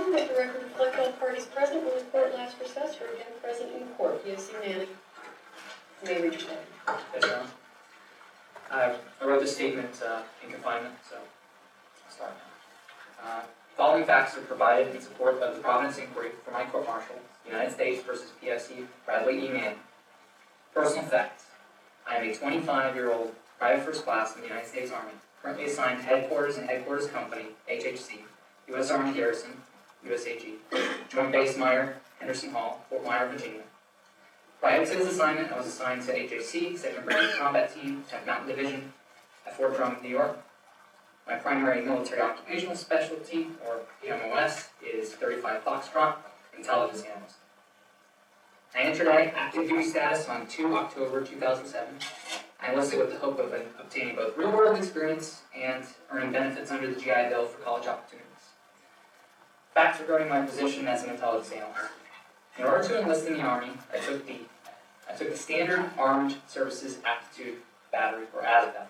quorum. Let the record reflect all parties present when the court last recessed or again present in court. Yes, unanimous. You may read your statement. Yes, Your Honor. I wrote this statement in confinement, so I'll start now. Following facts are provided in support of the Providence Inquiry for my court-martial, United States versus PFC Bradley E. Manning. Personal facts. I am a 25-year-old private first class in the United States Army, currently assigned to Headquarters and Headquarters Company, HHC, U.S. Army Garrison, USAG, Joint Base Meyer, Henderson Hall, Fort Myer, Virginia. Prior to this assignment, I was assigned to HHC, 2nd Brigade Combat Team, 10th Mountain Division, at Fort Drum, New York. My primary military occupational specialty, or PMOS, is 35 Foxtrot, Intelligence Analyst. I entered active duty status on 2 October 2007. I enlisted with the hope of obtaining both real-world experience and earning benefits under the GI Bill for college opportunities. Facts regarding my position as an intelligence analyst. In order to enlist in the Army, I took the Standard Armed Services Aptitude Battery, or ASVAB.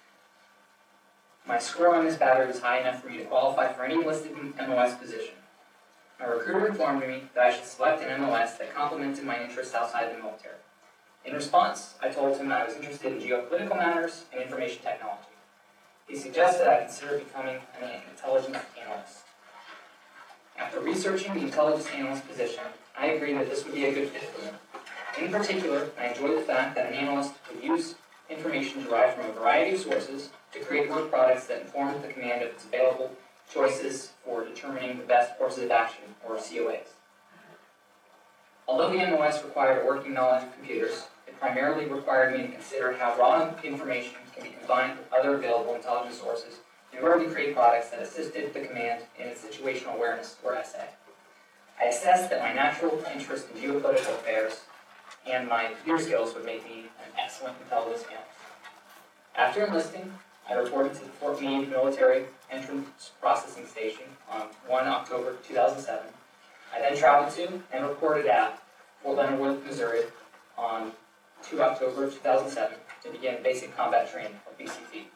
My score on this battery was high enough for me to qualify for any enlisted MOS position. My recruiter informed me that I should select an MOS that complemented my interests outside the military. In response, I told him I was interested in geopolitical matters and information technology. He suggested I consider becoming an intelligence analyst. After researching the intelligence analyst position, I agreed that this would be a good fit for me. In particular, I enjoyed the fact that an analyst would use information derived from a variety of sources to create work products that inform the command of its available choices for determining the best courses of action, or COAs. Although the MOS required a working knowledge of computers, it primarily required me to consider how raw information can be combined with other available intelligence sources in order to create products that assisted the command in its situational awareness, or SA. I assessed that my natural interest in geopolitical affairs and my computer skills would make me an excellent intelligence analyst. After enlisting, I reported to the Fort Meade Military Entrance Processing Station on 1 October 2007. I then traveled to and reported at Fort Leonard Wood, Missouri on 2 October 2007 to begin basic combat training, or BCT.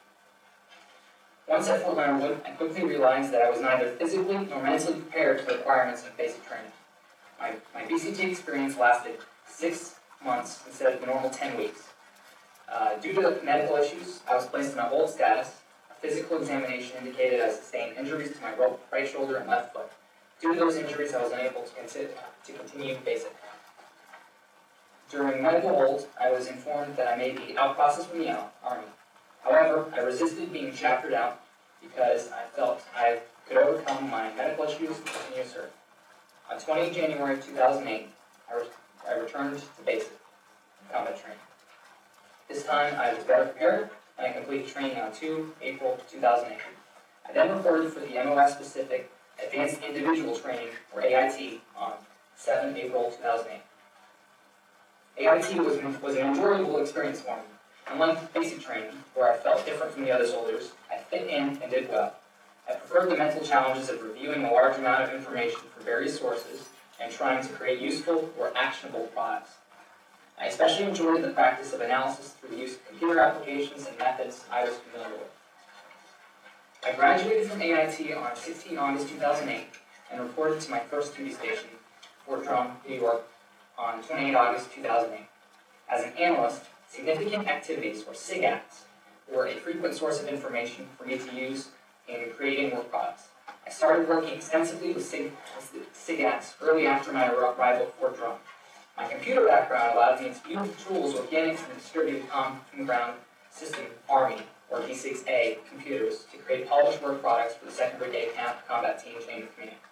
Once at Fort Leonard Wood, I quickly realized that I was neither physically nor mentally prepared for the requirements of basic training. My BCT experience lasted 6 months instead of the normal 10 weeks. Due to medical issues, I was placed in a hold status. A physical examination indicated I sustained injuries to my right shoulder and left foot. Due to those injuries, I was unable to continue basic. During medical hold, I was informed that I may be out-processed from the Army. However, I resisted being chaptered out because I felt I could overcome my medical issues and continue to serve. On 20 January 2008, I returned to basic combat training. This time, I was better prepared, and I completed training on 2 April 2008. I then reported for the MOS-specific Advanced Individual Training, or AIT, on 7 April 2008. AIT was an enjoyable experience for me. Unlike basic training, where I felt different from the other soldiers, I fit in and did well. I preferred the mental challenges of reviewing a large amount of information from various sources and trying to create useful or actionable products. I especially enjoyed the practice of analysis through the use of computer applications and methods I was familiar with. I graduated from AIT on 16 August 2008 and reported to my first duty station, Fort Drum, New York, on 28 August 2008. As an analyst, significant activities, or SIGACts, were a frequent source of information for me to use in creating work products. I started working extensively with SIGACts early after my arrival at Fort Drum. My computer background allowed me to use the tools organic from the Distributed Common Ground System Army, or D6A, computers to create polished work products for the 2nd Brigade Combat Team Chain of Command.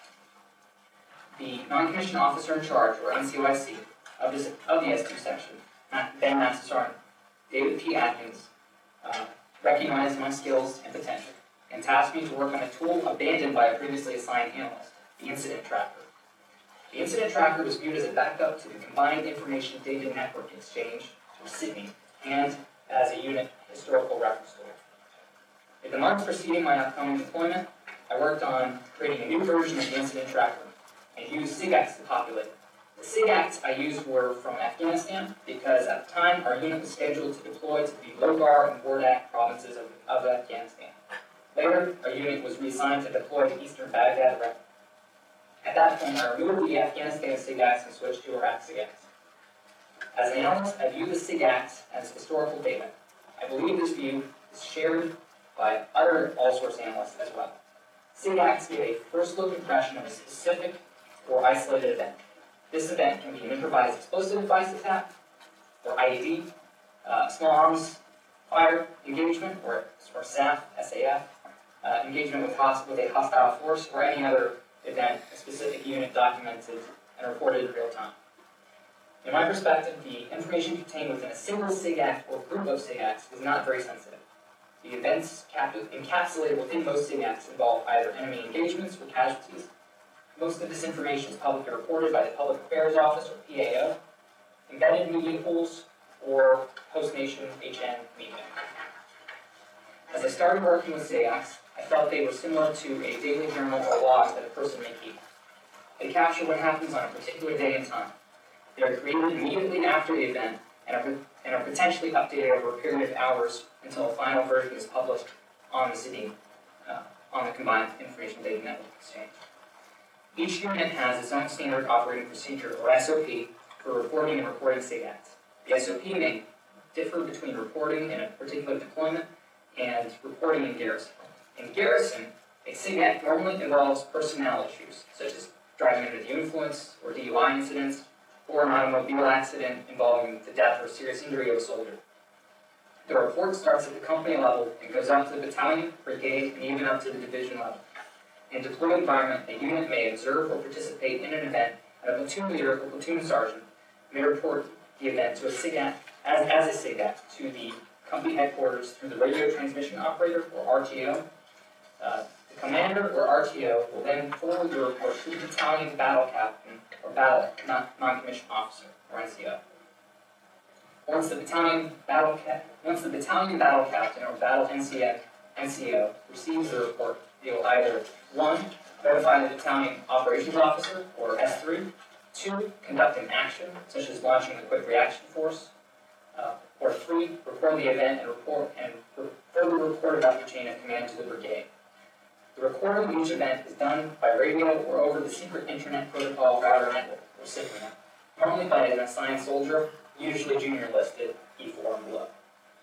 The non-commissioned officer in charge, or NCOIC, of the S2 section, then Master Sergeant David P. Atkins, recognized my skills and potential and tasked me to work on a tool abandoned by a previously assigned analyst, the Incident Tracker. The Incident Tracker was viewed as a backup to the Combined Information Data Network Exchange, or CIDNE, and as a unit historical reference tool. In the months preceding my upcoming deployment, I worked on creating a new version of the Incident Tracker and used SIGACts to populate it. The SIGACts I used were from Afghanistan because at the time our unit was scheduled to deploy to the Logar and Wardak provinces of Afghanistan. Later, our unit was reassigned to deploy to eastern Baghdad, Iraq. At that point, I removed the Afghanistan SIGACs and switched to Iraq SIGACs. As an analyst, I view the SIGACs as historical data. I believe this view is shared by other all-source analysts as well. SIGACs give a first-look impression of a specific or isolated event. This event can be an improvised explosive device attack, or IED, small arms fire engagement, or SAF, engagement with a hostile force, or any other event, a specific unit documented and reported in real time. In my perspective, the information contained within a single SIGAC or group of SIGACs is not very sensitive. The events encapsulated within most SIGACs involve either enemy engagements or casualties. Most of this information is publicly reported by the Public Affairs Office, or PAO, embedded media pools, or post-nation HN media. As I started working with SIGACs, I felt they were similar to a daily journal or log that a person may keep. They capture what happens on a particular day and time. They are created immediately after the event and are potentially updated over a period of hours until a final version is published on the city, on the Combined Information Data Network Exchange. Each unit has its own standard operating procedure, or SOP, for reporting and reporting SIGACs. The SOP may differ between reporting in a particular deployment and reporting in garrison. In garrison, a SIGAC normally involves personnel issues, such as driving under the influence or DUI incidents, or an automobile accident involving the death or serious injury of a soldier. The report starts at the company level and goes up to the battalion, brigade, and even up to the division level. In deployed environment, a unit may observe or participate in an event, and a platoon leader or platoon sergeant may report the event to a SIGAC, as a SIGAC, to the company headquarters through the radio transmission operator, or RTO. The commander, or RTO, will then forward the report to the battalion battle captain, or non-commissioned officer, or NCO. Once the battalion battle captain, or battle NCO, receives the report, they will either 1. Notify the battalion operations officer, or S3, 2. Conduct an action, such as launching a quick reaction force, or 3. Record the event and further report about the chain of command to the brigade. The recording of each event is done by radio or over the Secret Internet Protocol Router Network, or SIPRNet, normally by an assigned soldier, usually junior listed, E4 and below.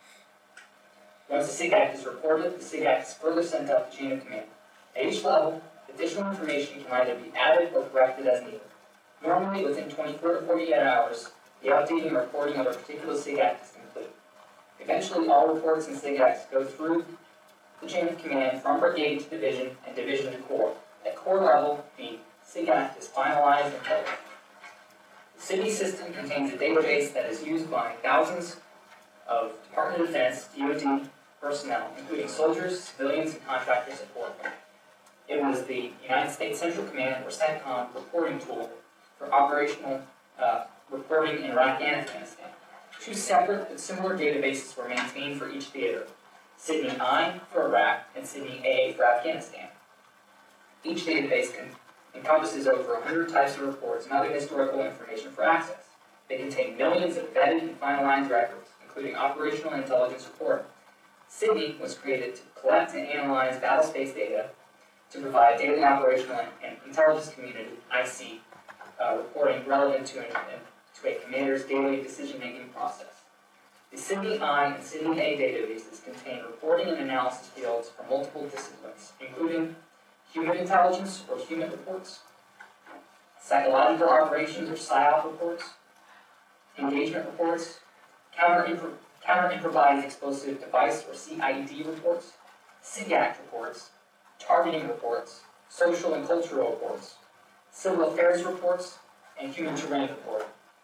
Once the SIGAC is reported, the SIGAC is further sent up the chain of command. At each level, additional information can either be added or corrected as needed. Normally, within 24 to 48 hours, the updating and reporting of a particular SIGAC is complete. Eventually, all reports and SIGACs go through the chain of command from brigade to division and division to corps. At corps level, the SIGAC is finalized and published. The city system contains a database that is used by thousands of Department of Defense, DoD, personnel, including soldiers, civilians, and contractor support. It was the United States Central Command, or CENTCOM, reporting tool for operational reporting in Iraq and Afghanistan. Two separate but similar databases were maintained for each theater: Sydney I for Iraq and Sydney A for Afghanistan. Each database encompasses over 100 types of reports and other historical information for access. They contain millions of vetted and finalized records, including operational and intelligence reporting. Sydney was created to collect and analyze battle space data to provide daily operational and intelligence community, IC, reporting relevant to a commander's daily decision-making process. The Sydney I and Sydney A databases contain reporting and analysis fields for multiple disciplines, including human intelligence, or human reports, psychological operations, or PSYOP reports, engagement reports, counter-improvised explosive device, or CID reports, SIGAC reports, targeting reports, social and cultural reports, civil affairs reports, and human terrain reporting.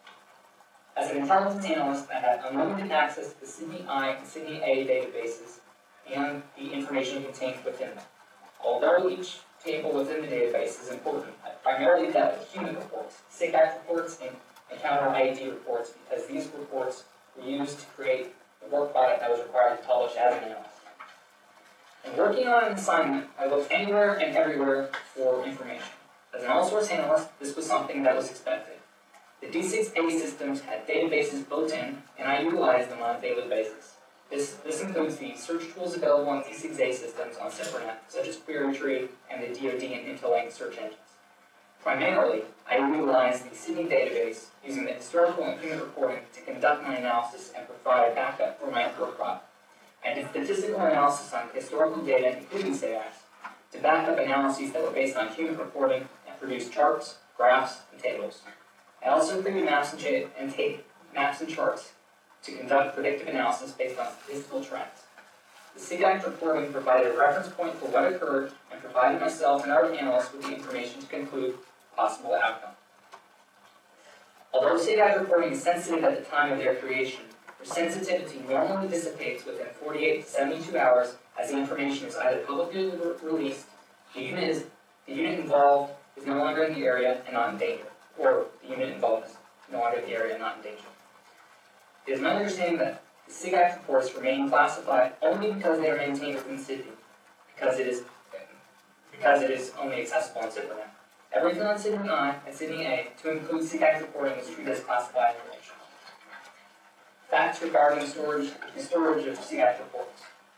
As an intelligence analyst, I had unlimited access to the Sydney I and Sydney A databases and the information contained within them. Although each table within the database is important, I primarily dealt with human reports, SIGAC reports, and counter ID reports, because these reports were used to create the work product I was required to publish as an analyst. In working on an assignment, I looked anywhere and everywhere for information. As an all-source analyst, this was something that was expected. The D6A systems had databases built in, and I utilized them on a daily basis. This includes the search tools available on D6A systems on SIPRNet, such as QueryTree and the DoD and Intelink search engines. Primarily, I utilize the Sydney database using the historical and human reporting to conduct my analysis and provide backup for my work product. I did statistical analysis on historical data, including SAGACs, to back up analyses that were based on human reporting and produced charts, graphs, and tables. I also created maps and charts to conduct predictive analysis based on statistical trends. The SIGAC reporting provided a reference point for what occurred and provided myself and other analysts with the information to conclude possible outcome. Although SIGAC reporting is sensitive at the time of their creation, their sensitivity normally dissipates within 48 to 72 hours as the information is either publicly released, the unit involved is no longer in the area and not in danger, or the unit involved is no longer in the area and not in danger. It is my understanding that the SIGAC reports remain classified only because they are maintained within Sydney, because it is only accessible in ZipRNet. Everything on Sydney I and Sydney A to include SIGAC reporting is treated as classified information. Facts regarding the storage of SIGAC reports.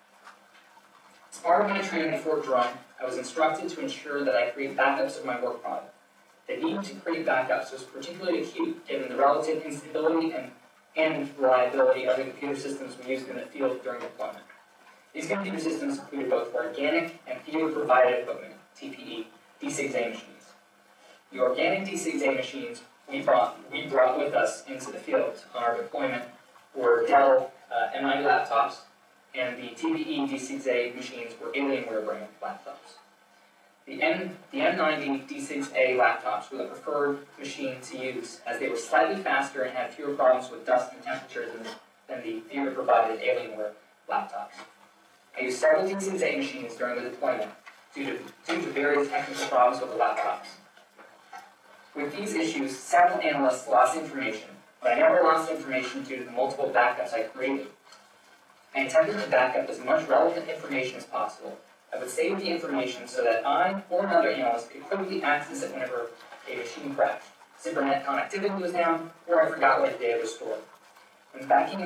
As part of my training at Fort Drum, I was instructed to ensure that I create backups of my work product. The need to create backups was particularly acute given the relative instability and reliability of the computer systems we used in the field during deployment. These computer systems included both organic and field-provided equipment, TPE, D6A machines. The organic D6A machines we brought with us into the field on our deployment were Dell M90 laptops, and the TPE D6A machines were Alienware brand laptops. The M90 D6A laptops were the preferred machine to use, as they were slightly faster and had fewer problems with dust and temperature than the theater-provided Alienware laptops. I used several D6A machines during the deployment due to various technical problems with the laptops. With these issues, several analysts lost information, but I never lost information due to the multiple backups I created. I intended to back up as much relevant information as possible. I would save the information so that I or another analyst could quickly access it whenever a machine crashed, ZipRNet connectivity was down, or I forgot where the data was stored. When backing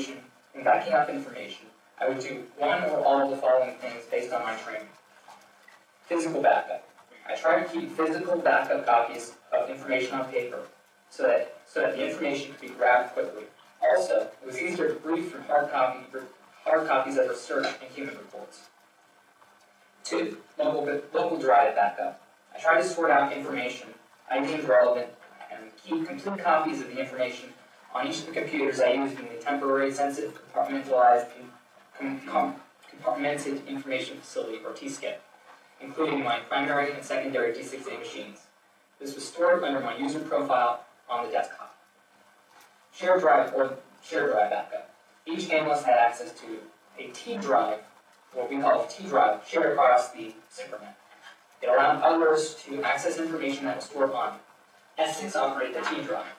up information, I would do one or all of the following things based on my training. Physical backup. I try to keep physical backup copies of information on paper so that the information could be grabbed quickly. Also, it was easier to read from hard copies of research and human reports. 2. Local drive backup. I try to sort out information I deemed relevant and keep complete copies of the information on each of the computers I used in the temporary sensitive compartmented information facility, or TSCIF, including my primary and secondary D6A machines. This was stored under my user profile on the desktop. Shared drive backup. Each analyst had access to a T drive, what we call a T drive, shared across the ZipRNet. It allowed others to access information that was stored on S6 operated the T drive.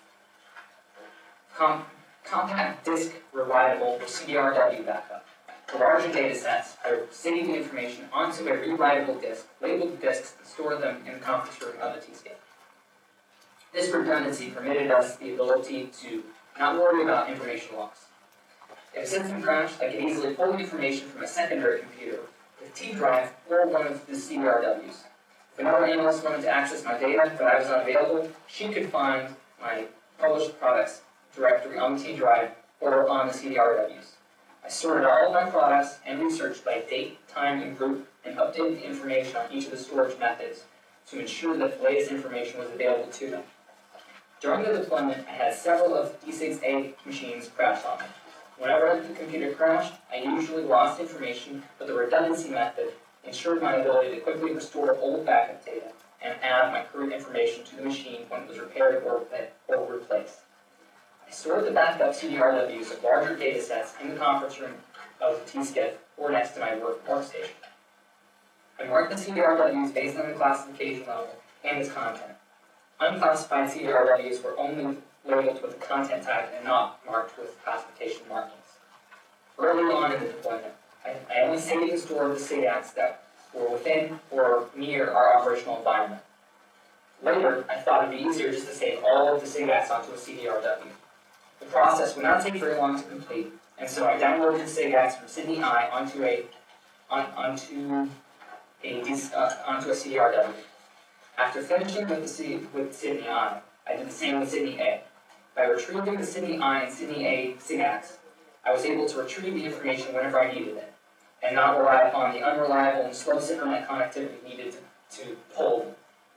Compact disk rewritable, or CDRW backup. For larger data sets, I would save the information onto a rewritable disk, labeled disks, and store them in the conference room of the TSCIF. This redundancy permitted us the ability to not worry about information loss. If a system crashed, I could easily pull the information from a secondary computer with T drive or one of the CDRWs. If another analyst wanted to access my data but I was unavailable, she could find my published products directory on the T drive or on the CDRWs. I sorted all of my products and research by date, time, and group, and updated the information on each of the storage methods to ensure that the latest information was available to them. During the deployment, I had several of D6A machines crash on me. Whenever the computer crashed, I usually lost information, but the redundancy method ensured my ability to quickly restore old backup data and add my current information to the machine when it was repaired or replaced. I stored the backup CDRWs of larger data sets in the conference room of the TSCIF or next to my workstation. I marked the CDRWs based on the classification level and its content. Unclassified CDRWs were only labeled with the content type and not marked with classification markings. Early on in the deployment, I only saved and stored the SIGACs that were within or near our operational environment. Later, I thought it would be easier just to save all of the SIGACs onto a CDRW. The process would not take very long to complete, and so I downloaded the SIGACs from Sydney I onto a CDRW. After finishing with Sydney I did the same with Sydney A. By retrieving the Sydney I and Sydney A SIGACs, I was able to retrieve the information whenever I needed it, and not rely upon the unreliable and slow internet connectivity needed to pull them.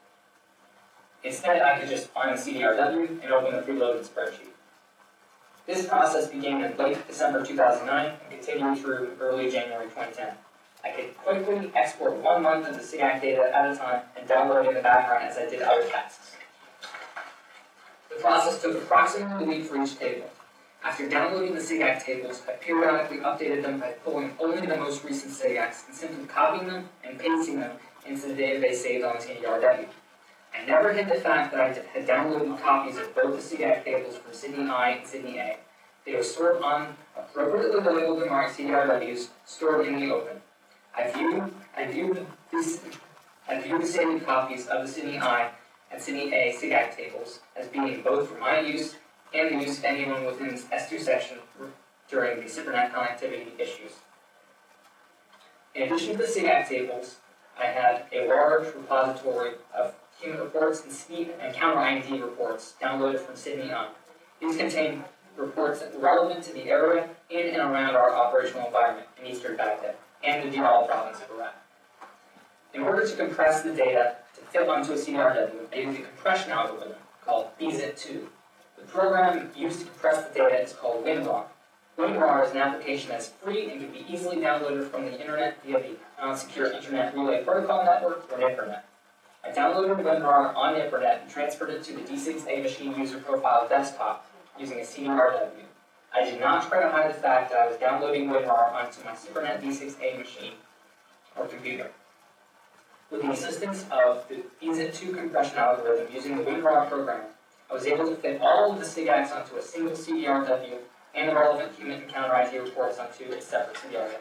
Instead, I could just find the CDRW and open the preloaded spreadsheet. This process began in late December 2009 and continued through early January 2010. I could quickly export 1 month of the SIGAC data at a time and download in the background as I did other tasks. The process took approximately a week for each table. After downloading the SIGAC tables, I periodically updated them by pulling only the most recent SIGACs and simply copying them and pasting them into the database saved on CDRW. I never hid the fact that I had downloaded copies of both the SIGAC tables from Sydney I and Sydney A. They were stored on appropriately labeled and marked CDRWs stored in the open. I viewed the saved copies of the Sydney I and Sydney A SIGAC tables as being both for my use and the use of anyone within this S2 section during the SIPRNet connectivity issues. In addition to the SIGAC tables, I had a large repository of human reports and speed and counter ID reports downloaded from Sydney I. These contain reports that were relevant to the area in and around our operational environment in eastern Baghdad and the Diriyah province of Iraq. In order to compress the data to fit onto a CDRW, I used a compression algorithm called BZIP2. The program used to compress the data is called WinRAR. WinRAR is an application that's free and can be easily downloaded from the internet via the Non-Secure Internet Relay Protocol Network, or NIPRNet. I downloaded WinRAR on NIPRNet and transferred it to the D6A machine user profile desktop using a CDRW. I did not try to hide the fact that I was downloading WinRAR onto my SIPRNet D6A machine or computer. With the assistance of the BZIP2 compression algorithm using the WinRAR program, I was able to fit all of the SIGACs onto a single CDRW and the relevant human and counter ID reports onto a separate CDRW.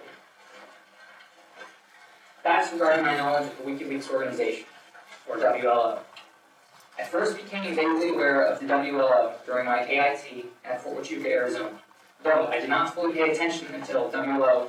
That's regarding my knowledge of the WikiLeaks organization, or WLO. I first became vaguely aware of the WLO during my AIT at Fort Huachuca, Arizona, though I did not fully pay attention until the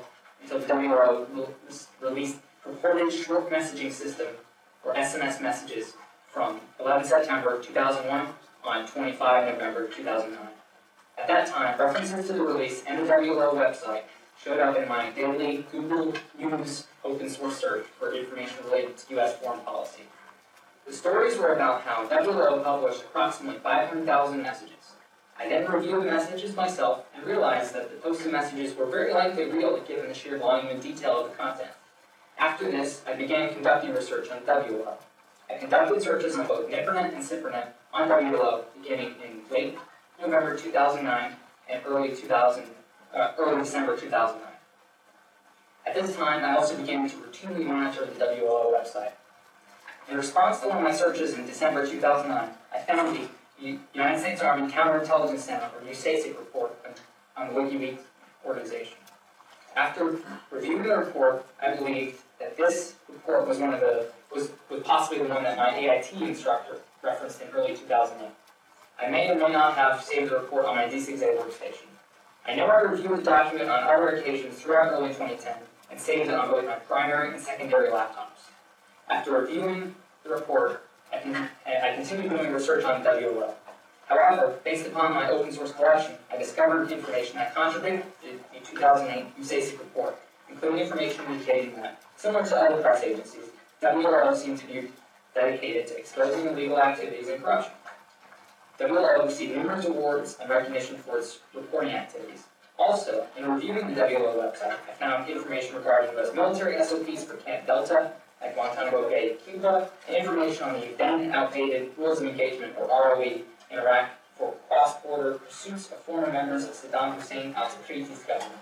WLO released purported short messaging system, or SMS messages, from 11 September 2001 on 25 November 2009. At that time, references to the release and the WLO website showed up in my daily Google News open source search for information related to U.S. foreign policy. The stories were about how WLO published approximately 500,000 messages. I then reviewed the messages myself and realized that the posted messages were very likely real given the sheer volume and detail of the content. After this, I began conducting research on WLO. I conducted searches on both NIPRNet and SIPRNet on WLO beginning in late November 2009 and early December 2009. At this time, I also began to routinely monitor the WLO website. In response to one of my searches in December 2009, I found the United States Army Counterintelligence Center, or USASIC report on the WikiLeaks organization. After reviewing the report, I believed that this report was possibly the one that my AIT instructor referenced in early 2008. I may or may not have saved the report on my D6A workstation. I know I reviewed the document on other occasions throughout early 2010 and saved it on both my primary and secondary laptops. After reviewing the report, I continued doing research on WLO. However, based upon my open source collection, I discovered information that contradicted the 2008 USASIC report, including information indicating that, similar to other press agencies, WLO seemed to be dedicated to exposing illegal activities and corruption. WLO received numerous awards and recognition for its reporting activities. Also, in reviewing the WLO website, I found information regarding U.S. military SOPs for Camp Delta at Guantanamo Bay, Cuba, and information on the then outdated Rules of Engagement, or ROE, in Iraq for cross-border pursuits of former members of Saddam Hussein al-Tikri's government.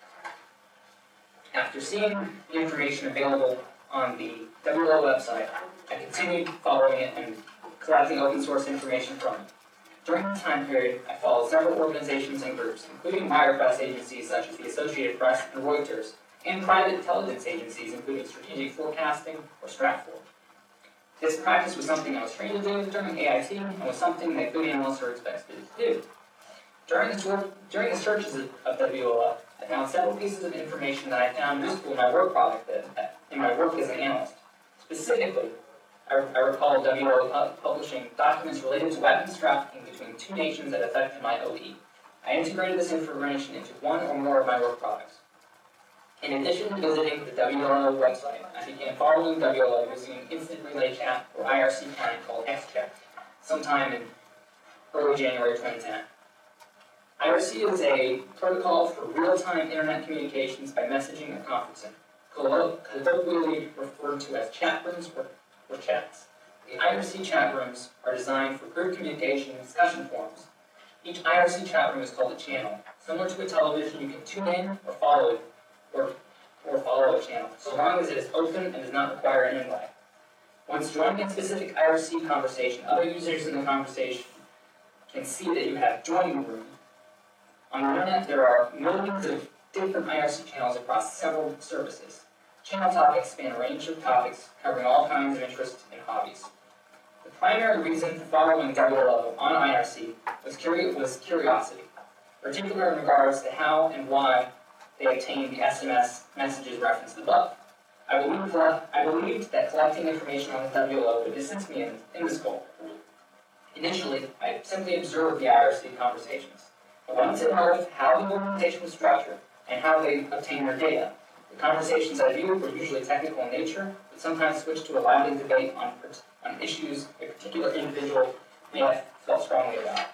After seeing the information available on the WLO website, I continued following it and collecting open source information from it. During this time period, I followed several organizations and groups, including wire press agencies such as the Associated Press and Reuters, and private intelligence agencies, including Strategic Forecasting or Stratfor. This practice was something I was trained to do during AIT and was something that good analysts are expected to do. During the searches of WLO, I found several pieces of information that I found useful in my work as an analyst. Specifically, I recall WLO publishing documents related to weapons trafficking between two nations that affected my OE. I integrated this information into one or more of my work products. In addition to visiting the WLO website, I began following WLO using an instant relay chat or IRC client called XChat sometime in early January 2010. IRC is a protocol for real-time internet communications by messaging or conferencing, colloquially referred to as chat rooms or chats. The IRC chat rooms are designed for group communication and discussion forums. Each IRC chat room is called a channel. Similar to a television, you can tune in or follow a channel, so long as it is open and does not require an invite. Once joining a specific IRC conversation, other users in the conversation can see that you have joining room. On the internet, there are millions of different IRC channels across several services. Channel topics span a range of topics covering all kinds of interests and hobbies. The primary reason for following WLO on IRC was curiosity, particularly in regards to how and why they obtained the SMS messages referenced above. I believed that collecting information on the WLO would assist me in this goal. Initially, I simply observed the IRC conversations. I wanted to know how the organization was structured and how they obtained their data. The conversations I viewed were usually technical in nature, but sometimes switched to a lively debate on issues a particular individual may have felt strongly about.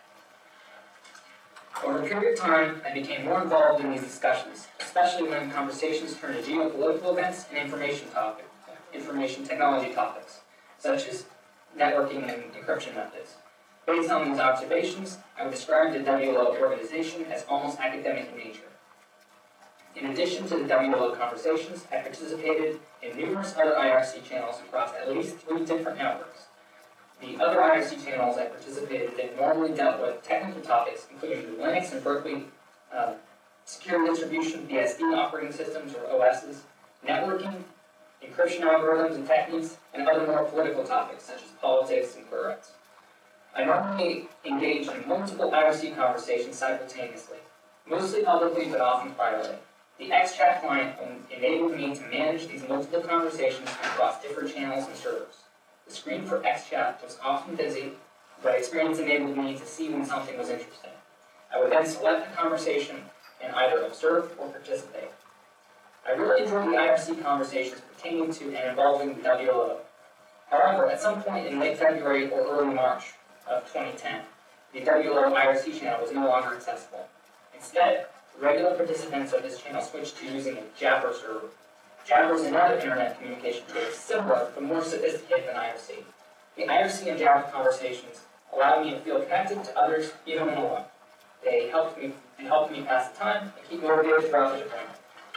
Over a period of time, I became more involved in these discussions, especially when conversations turned to geopolitical events and information technology topics, such as networking and encryption methods. Based on these observations, I would describe the WLO organization as almost academic in nature. In addition to the WLO conversations, I participated in numerous other IRC channels across at least 3 different networks. The other IRC channels I participated in normally dealt with technical topics, including the Linux and Berkeley secure distribution, BSD operating systems or OSs, networking, encryption algorithms and techniques, and other more political topics such as politics and queer rights. I normally engage in multiple IRC conversations simultaneously, mostly publicly but often privately. The XChat client enabled me to manage these multiple conversations across different channels and servers. The screen for XChat was often busy, but experience enabled me to see when something was interesting. I would then select the conversation and either observe or participate. I really enjoyed the IRC conversations pertaining to and involving the WLO. However, at some point in late February or early March of 2010, the WLO IRC channel was no longer accessible. Instead, regular participants of this channel switched to using a Jabber server. Jabber is another internet communication tool similar but more sophisticated than IRC. The IRC and Jabber conversations allowed me to feel connected to others even when alone. They helped me pass the time and keep motivated throughout the deployment.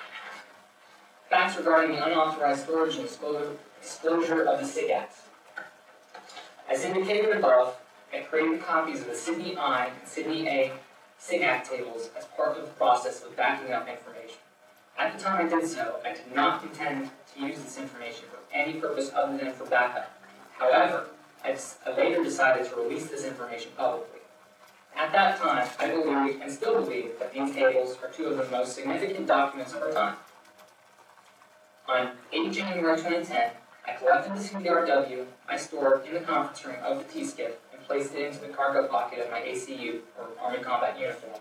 Facts regarding the unauthorized storage and disclosure of the SIG Acts. As indicated above, I created copies of the Sydney I and Sydney A SIG Act tables as part of the process of backing up information. At the time I did so, I did not intend to use this information for any purpose other than for backup. However, I later decided to release this information publicly. At that time, I believed and still believe that these tables are 2 of the most significant documents of our time. On 8 January 2010, I collected the CDRW I stored in the conference room of the T-Skip and placed it into the cargo pocket of my ACU, or Army Combat Uniform.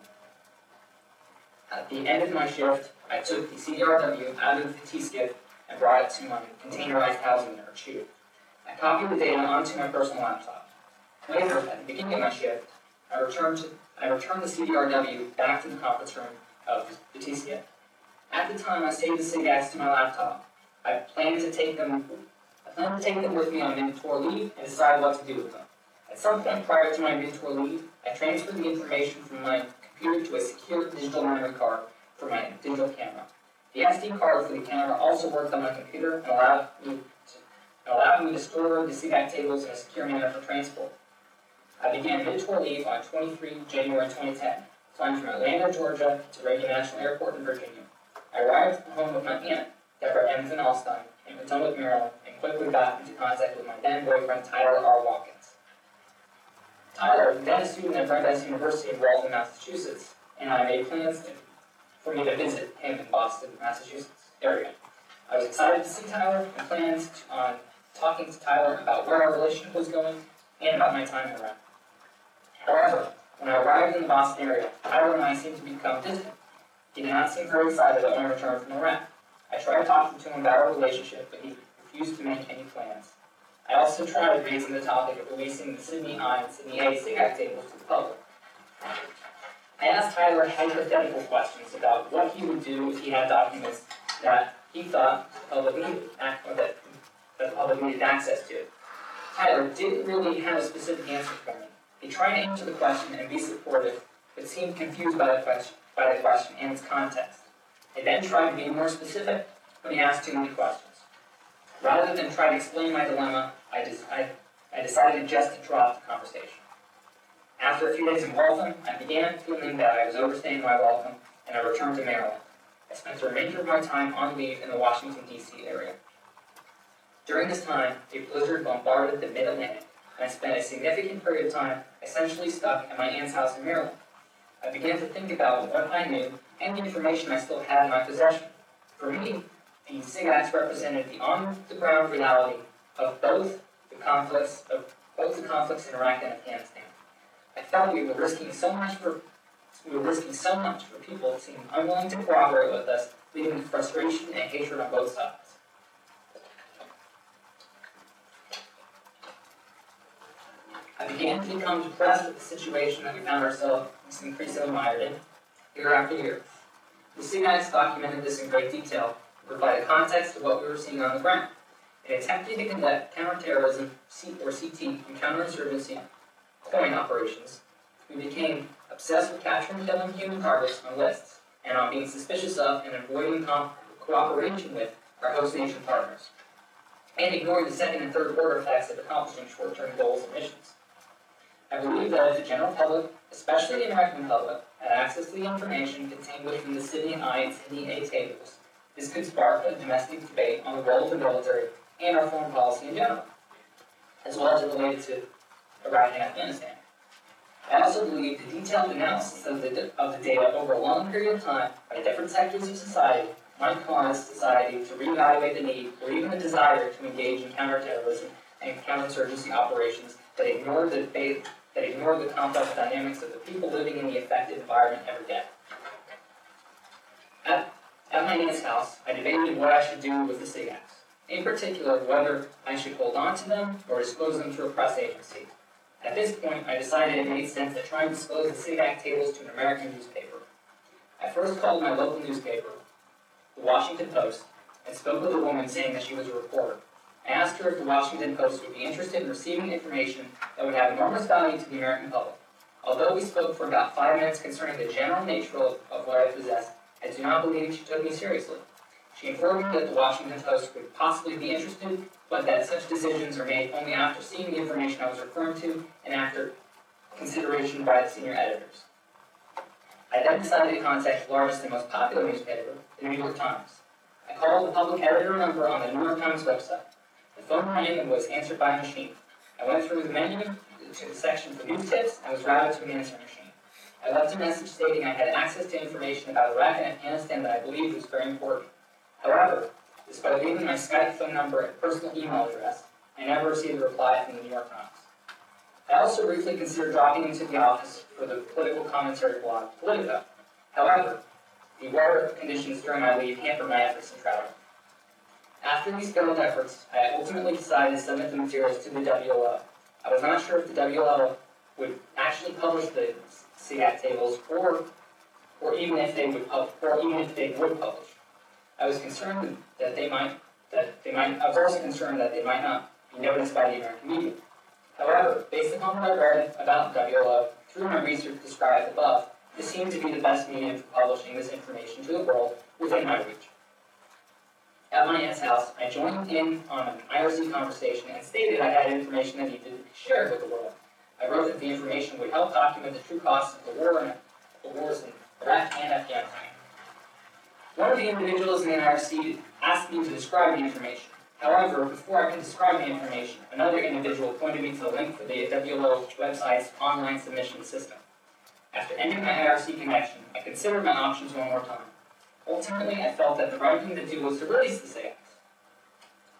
At the end of my shift, I took the CDRW out of the T-Skip and brought it to my containerized housing or chute. I copied the data onto my personal laptop. Later, at the beginning of my shift, I returned the CDRW back to the conference room of the T-Skip. At the time I saved the SIG Acts to my laptop, I planned to take them with me on mid-tour leave and decide what to do with them. At some point prior to my mid-tour leave, I transferred the information from my computer to a secure digital memory card for my digital camera. The SD card for the camera also worked on my computer and allowed me to store the SIG Act tables in a secure manner for transport. I began mid-tour leave on 23 January 2010, flying from Atlanta, Georgia to Reagan National Airport in Virginia. I arrived home with my aunt, Deborah M. Van Alstyne, in Potomac, Maryland, and quickly got into contact with my then-boyfriend, Tyler R. Watkins. Tyler, then a student at Brandeis University in Waltham, Massachusetts, and I made plans for me to visit him in Boston, Massachusetts area. I was excited to see Tyler and planned on talking to Tyler about where our relationship was going and about my time in Iraq. However, when I arrived in the Boston area, Tyler and I seemed to become distant. He did not seem very excited about my return from Iraq. I tried talking to him about our relationship, but he refused to make any plans. I also tried raising the topic of releasing the Sydney I and Sydney A SIGAC tables to the public. I asked Tyler hypothetical questions about what he would do if he had documents that he thought the public needed, or that the public needed access to. Tyler didn't really have a specific answer for me. He tried to answer the question and be supportive, but seemed confused by the question and its context. I then tried to be more specific, but he asked too many questions. Rather than try to explain my dilemma, I decided just to drop the conversation. After a few days in Waltham, I began feeling that I was overstaying my welcome, and I returned to Maryland. I spent the remainder of my time on leave in the Washington, D.C. area. During this time, a blizzard bombarded the Mid-Atlantic, and I spent a significant period of time essentially stuck at my aunt's house in Maryland. I began to think about what I knew and the information I still had in my possession. For me, the SIGACs represented the on-the-ground reality of both the conflicts in Iraq and Afghanistan. I felt we were risking so much for people who seemed unwilling to cooperate with us, leading to frustration and hatred on both sides. I began to become depressed with the situation that we found ourselves increasingly mired in, year after year. The SIGACs documented this in great detail to provide a context of what we were seeing on the ground. In attempting to conduct counterterrorism, or CT, and counterinsurgency coin operations, we became obsessed with capturing and killing human targets on lists, and on being suspicious of and avoiding cooperation with our host nation partners, and ignoring the second and third order effects of accomplishing short-term goals and missions. I believe that if the general public, especially the American public, had access to the information contained within the Sydney I and Sydney A tables, this could spark a domestic debate on the role of the military and our foreign policy in general, as well as related to Iraq and Afghanistan. I also believe the detailed analysis of the data over a long period of time by different sectors of society might cause society to reevaluate the need or even the desire to engage in counterterrorism and counterinsurgency operations that ignore the complex dynamics of the people living in the affected environment every day. At my aunt's house, I debated what I should do with the SIGACs, in particular whether I should hold on to them or disclose them to a press agency. At this point, I decided it made sense to try and disclose the SIGAC tables to an American newspaper. I first called my local newspaper, the Washington Post, and spoke with a woman saying that she was a reporter. I asked her if the Washington Post would be interested in receiving information that would have enormous value to the American public. Although we spoke for about 5 minutes concerning the general nature of what I possessed, I do not believe she took me seriously. She informed me that the Washington Post would possibly be interested, but that such decisions are made only after seeing the information I was referring to and after consideration by the senior editors. I then decided to contact the largest and most popular newspaper, the New York Times. I called the public editor number on the New York Times website. The phone rang and was answered by a machine. I went through the menu to the section for news tips and was routed to an answering machine. I left a message stating I had access to information about Iraq and Afghanistan that I believed was very important. However, despite leaving my Skype phone number and personal email address, I never received a reply from the New York Times. I also briefly considered dropping into the office for the political commentary blog, Politico. However, the weather conditions during my leave hampered my efforts in travel. After these failed efforts, I ultimately decided to submit the materials to the WLO. I was not sure if the WLO would actually publish the SIGAC tables, or even if they would publish. I was concerned that they might. I was also concerned that they might not be noticed by the American media. However, based upon what I read about WLO through my research described above, this seemed to be the best medium for publishing this information to the world within my reach. At my aunt's house, I joined in on an IRC conversation and stated I had information that needed to be shared with the world. I wrote that the information would help document the true costs of the wars in Iraq and Afghanistan. One of the individuals in the IRC asked me to describe the information. However, before I could describe the information, another individual pointed me to the link for the WLO website's online submission system. After ending my IRC connection, I considered my options one more time. Ultimately, I felt that the right thing to do was to release the SIGACs.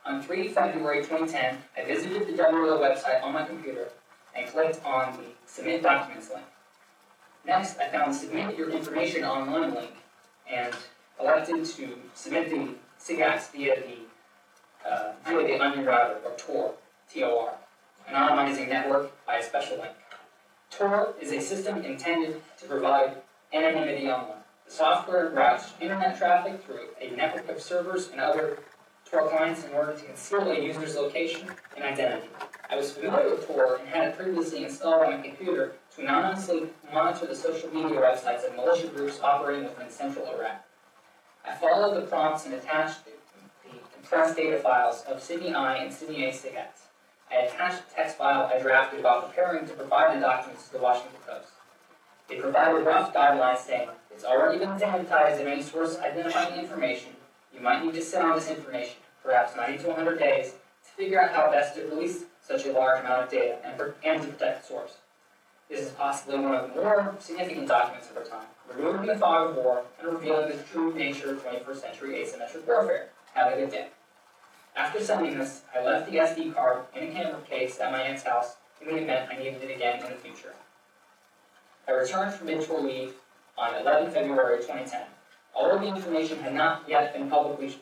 On 3 February 2010, I visited the WLO website on my computer and clicked on the Submit Documents link. Next, I found the Submit Your Information Online link and elected to submit the SIGACs via the Onion Router, or Tor, T-O-R, an anonymizing network by a special link. Tor is a system intended to provide anonymity online. The software routes internet traffic through a network of servers and other Tor clients in order to conceal a user's location and identity. I was familiar with Tor and had it previously installed on my computer to anonymously monitor the social media websites of militia groups operating within central Iraq. I followed the prompts and attached the compressed data files of Sydney I and Sydney A SIGACs. I attached the text file I drafted while preparing to provide the documents to the Washington Post. They provided rough guidelines saying, it's already been sanitized in any source identifying information. You might need to sit on this information, perhaps 90 to 100 days, to figure out how best to release such a large amount of data and to protect the source. This is possibly one of the more significant documents of our time, removing the fog of war and revealing the true nature of 21st century asymmetric warfare. Have a good day. After sending this, I left the SD card in a camera case at my aunt's house in the event I needed it again in the future. I returned from mid-tour leave on 11 February 2010. Although the information had not yet been published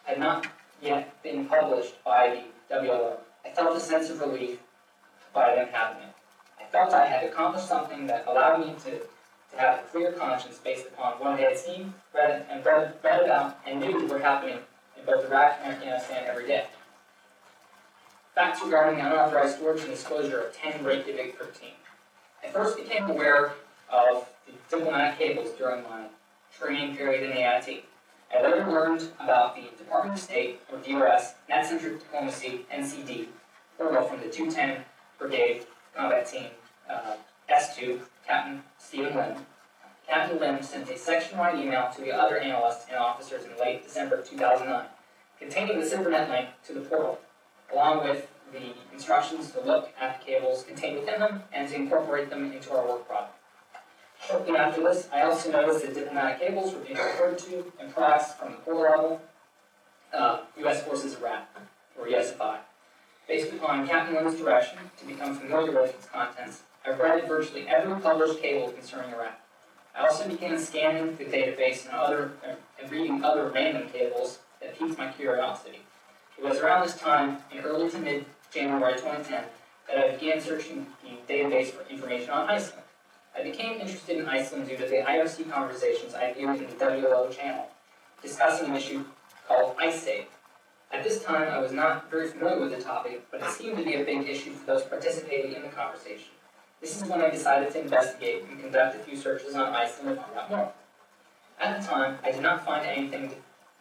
by the WLO, I felt a sense of relief by them having it. I felt I had accomplished something that allowed me to have a clear conscience based upon what I had seen, read about, and knew were happening in both Iraq and Afghanistan every day. Facts regarding the unauthorized storage and disclosure of 10 Reykjavik 13. I first became aware of the diplomatic cables during my training period in the AIT. I later learned about the Department of State, or DOS, Net-Centric Diplomacy, NCD, portal from the 210 Brigade Combat Team, S2, Captain Stephen Lim. Captain Lim sent a section-wide email to the other analysts and officers in late December 2009, containing the SIPRNet link to the portal, along with the instructions to look at the cables contained within them and to incorporate them into our work product. Shortly after this, I also noticed that diplomatic cables were being referred to and processed from the core level U.S. Forces Iraq, or USFI. Based upon Captain Lim's direction to become familiar with its contents, I read virtually every published cable concerning Iraq. I also began scanning the database and reading other random cables that piqued my curiosity. It was around this time, in early to mid-January 2010, that I began searching the database for information on Iceland. I became interested in Iceland due to the IRC conversations I viewed in the WLO channel, discussing an issue called IceSave. At this time, I was not very familiar with the topic, but it seemed to be a big issue for those participating in the conversation. This is when I decided to investigate and conduct a few searches on Iceland to find out more. At the time, I did not find anything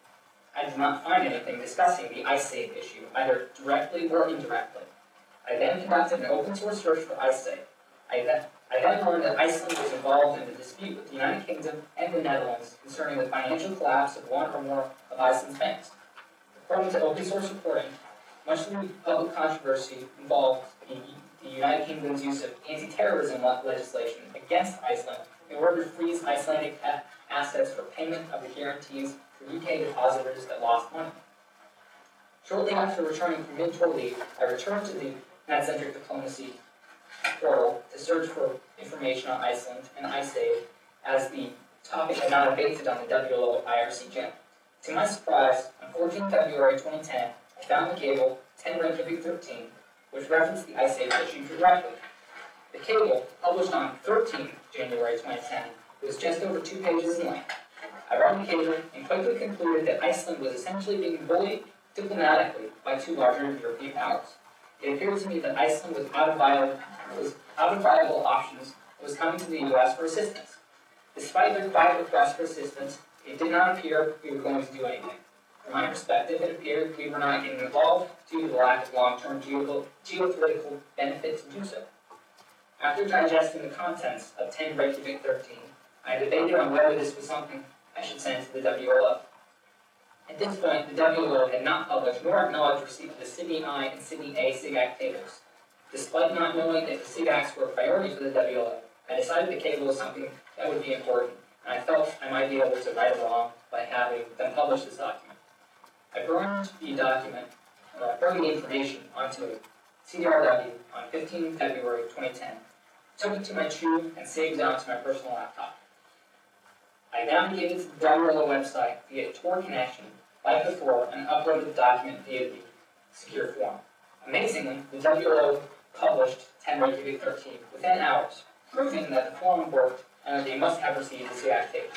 discussing the IceSave issue, either directly or indirectly. I then conducted an open source search for IceSave. I then learned that Iceland was involved in a dispute with the United Kingdom and the Netherlands concerning the financial collapse of one or more of Iceland's banks. According to open source reporting, much of the public controversy involved the United Kingdom's use of anti-terrorism legislation against Iceland in order to freeze Icelandic assets for payment of the guarantees for UK depositors that lost money. Shortly after returning from mid-tour leave, I returned to the Net-Centric Diplomacy portal to search for information on Iceland and IceSave, as the topic had not abated on the WLO IRC channel. To my surprise, on 14 February 2010, I found the cable 10 Reykjavik 13, which referenced the IceSave issue directly. The cable, published on 13 January 2010, was just over 2 pages in length. I read the cable and quickly concluded that Iceland was essentially being bullied diplomatically by 2 larger European powers. It appeared to me that Iceland was out of viable options and was coming to the U.S. for assistance. Despite their quiet request for assistance, it did not appear we were going to do anything. From my perspective, it appeared we were not getting involved due to the lack of long-term geopolitical benefit to do so. After digesting the contents of 10 Reykjavik 13, I debated on whether this was something I should send to the WLO. At this point, the WLO had not published nor acknowledged receipt of the Sydney I and Sydney A SIGAC tables. Despite not knowing if the SIGACs were a priority for the WLO, I decided the cable was something that would be important, and I felt I might be able to right along by having them publish this document. I burned the document bring the information onto a CDRW on 15 February 2010, took it to my tube, and saved it onto my personal laptop. I navigated to the WRLO website via Tor connection, like before, and uploaded the document via the secure form. Amazingly, the WRLO published 10-13 within hours, proving that the form worked and that they must have received the CI page.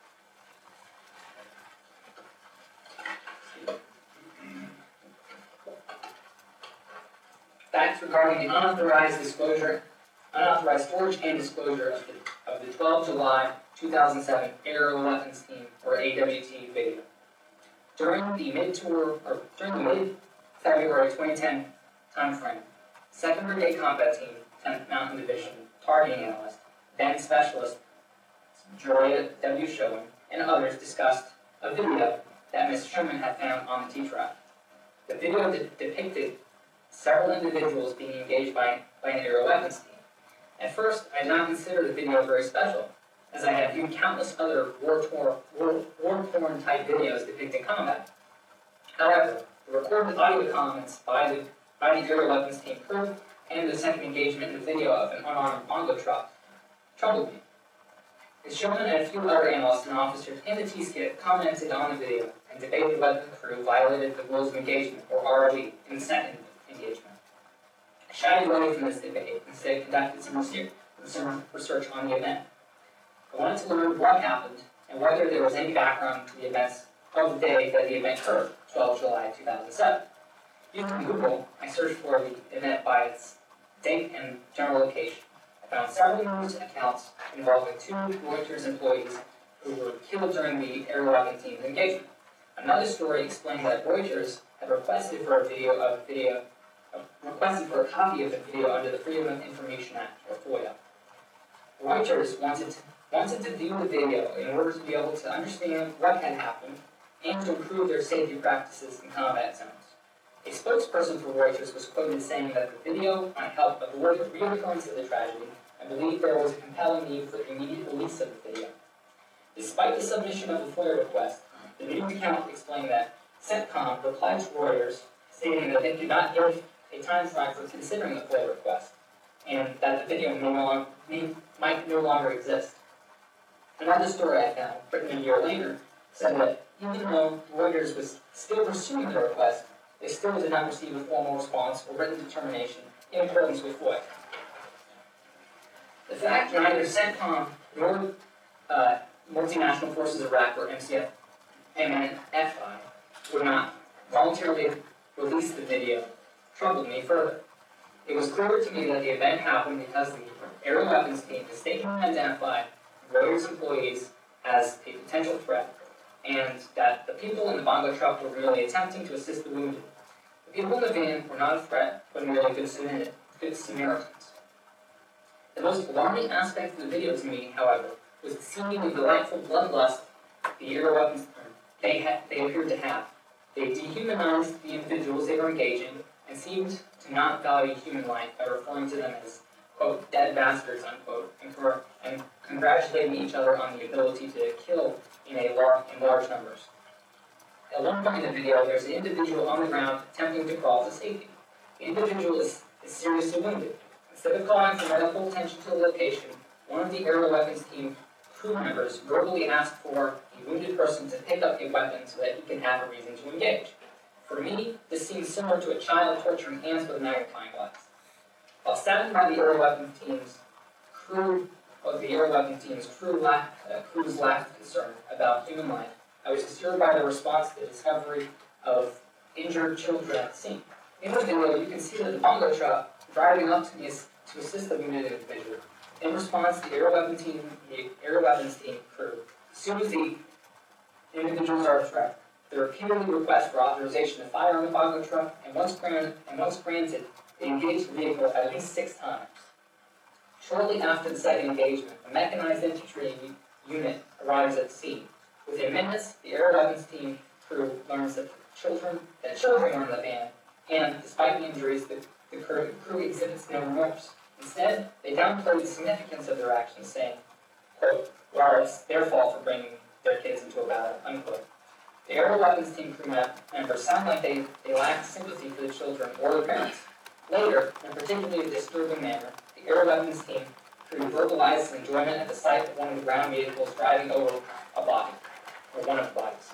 Facts regarding the unauthorized storage and disclosure of the 12 July 2007 Aerial Weapons Team, or AWT, video. During the mid-February 2010 timeframe, 2nd Brigade Combat Team, 10th Mountain Division, targeting analyst, then specialist Joya W. Sherman, and others discussed a video that Ms. Sherman had found on the T-Trap. The video depicted several individuals being engaged by an aerial weapons team. At first, I did not consider the video very special, as I had viewed countless other war-torn type videos depicting combat. However, the recorded audio comments by the aerial weapons team crew and the second engagement in the video of an unarmed bongo truck troubled me. Ms. Sherman and a few other analysts and officers in the T-skit commented on the video and debated whether the crew violated the rules of engagement, or ROE, in the second engagement. I shied away from this debate and instead conducted some research on the event. I wanted to learn what happened and whether there was any background to the events of the day that the event occurred, 12 July 2007. Using Google, I searched for the event by its date and general location. I found several news accounts involving 2 Reuters employees who were killed during the aerial weapon team's engagement. Another story explained that Reuters had requested for a copy of the video under the Freedom of Information Act, or FOIA. Reuters wanted to view the video in order to be able to understand what had happened and to improve their safety practices in combat zones. A spokesperson for Reuters was quoted saying that the video might help avoid the reoccurrence of the tragedy and believed there was a compelling need for the immediate release of the video. Despite the submission of the FOIA request, the news account explained that CENTCOM replied to Reuters stating that they could not give a time frame for considering the FOIA request, and that the video might no longer exist. Another story I found, written a year later, said that even though Reuters was still pursuing the request, they still did not receive a formal response or written determination in accordance with FOIA. The fact that neither CENTCOM nor Multinational Forces Iraq, or MNFI, would not voluntarily release the video troubled me further. It was clear to me that the event happened because the aerial weapons team mistakenly identified Reuters employees as a potential threat, and that the people in the bongo truck were merely attempting to assist the wounded. The people in the van were not a threat, but merely good Samaritans. The most alarming aspect of the video to me, however, was the seemingly delightful bloodlust the aerial weapons they appeared to have. They dehumanized the individuals they were engaging and seemed to not value human life by referring to them as, quote, dead bastards, unquote, and congratulating each other on the ability to kill in large numbers. At one point in the video, there's an individual on the ground attempting to crawl to safety. The individual is seriously wounded. Instead of calling for medical attention to the location, one of the aerial weapons team crew members verbally asked for the wounded person to pick up a weapon so that he can have a reason to engage. For me, this seems similar to a child torturing ants with a magnifying glass. While saddened by the aerial weapons team's crew's lack of concern about human life, I was disturbed by the response to the discovery of injured children at the scene. In the video, you can see that the bongo truck driving up to assist the wounded individual. In response, the aerial weapons team crew, as soon as the individuals are a threat, they repeatedly request for authorization to fire on the bongo truck, and once granted, they engage the vehicle at least 6 times. Shortly after the second engagement, a mechanized infantry unit arrives at the scene. Within minutes, the aerial weapons team crew learns that children are in the van, and despite the injuries, the crew exhibits no remorse. Instead, they downplay the significance of their actions, saying, quote, well, it's their fault for bringing their kids into a battle, unquote. The aerial weapons team crew members sound like they lack sympathy for the children or their parents. Later, in a particularly disturbing manner, the aerial weapons team crew verbalizes enjoyment at the sight of one of the ground vehicles driving over a body, or one of the bodies.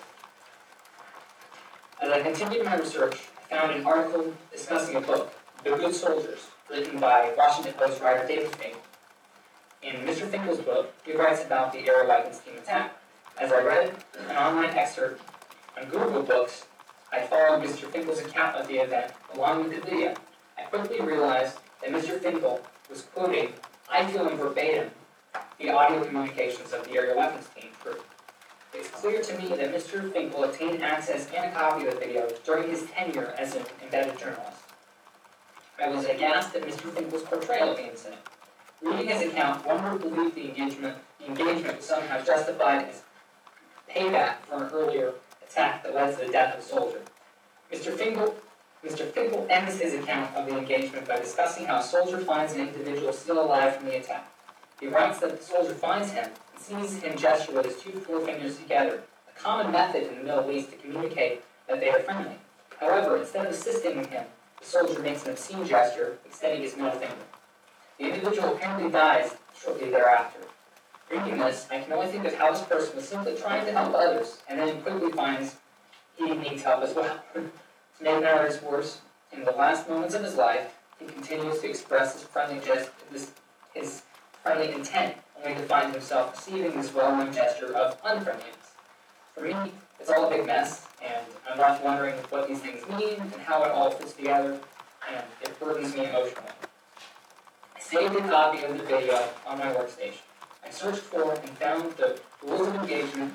As I continued my research, I found an article discussing a book, The Good Soldiers, written by Washington Post writer David Finkel. In Mr. Finkel's book, he writes about the aerial weapons team attack. As I read an online excerpt on Google Books, I followed Mr. Finkel's account of the event along with the video. I quickly realized that Mr. Finkel was quoting, I feel in verbatim, the audio communications of the aerial weapons team crew. It's clear to me that Mr. Finkel obtained access and a copy of the video during his tenure as an embedded journalist. I was aghast at Mr. Finkel's portrayal of the incident. Reading his account, one would believe the engagement was somehow justified as payback for an earlier attack that led to the death of a soldier. Mr. Finkel ends his account of the engagement by discussing how a soldier finds an individual still alive from the attack. He writes that the soldier finds him and sees him gesture with his two forefingers together, a common method in the Middle East to communicate that they are friendly. However, instead of assisting him, the soldier makes an obscene gesture, extending his middle finger. The individual apparently dies shortly thereafter. Reading this, I can only think of how this person was simply trying to help others, and then quickly finds he needs help as well. To make matters worse, in the last moments of his life, he continues to express his friendly his friendly intent, only to find himself receiving this well-known gesture of unfriendliness. For me, it's all a big mess, and I'm left wondering what these things mean and how it all fits together, and it burdens me emotionally. I saved a copy of the video on my workstation. I searched for and found the rules of engagement,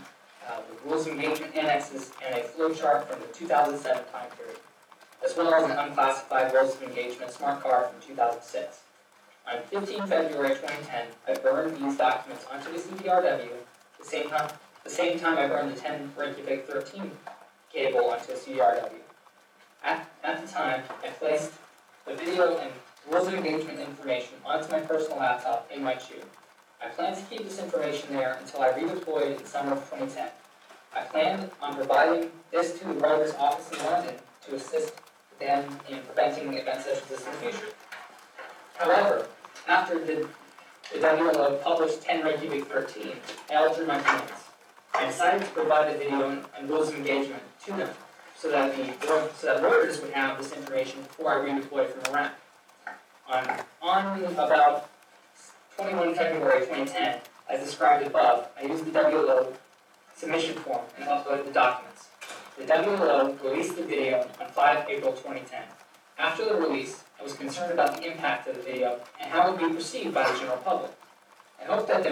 annexes, and a flowchart from the 2007 time period, as well as an unclassified rules of engagement smart card from 2006. On 15 February 2010, I burned these documents onto the CPRW, the same time I burned the 10 Reykjavik 13 cable onto a CPRW. At the time, I placed the video and rules of engagement information onto my personal laptop in my tube. I plan to keep this information there until I redeployed in the summer of 2010. I planned on providing this to the Reuters office in London to assist them in preventing events such as this in the future. However, after the WLO published 10 Reykjavik 13, I altered my plans. I decided to provide the video and rules of engagement to them so that Reuters would have this information before I redeployed from Iraq. On about 21 February 2010, as described above, I used the WLO submission form and uploaded the documents. The WLO released the video on 5 April 2010. After the release, I was concerned about the impact of the video and how it would be perceived by the general public. I hoped that the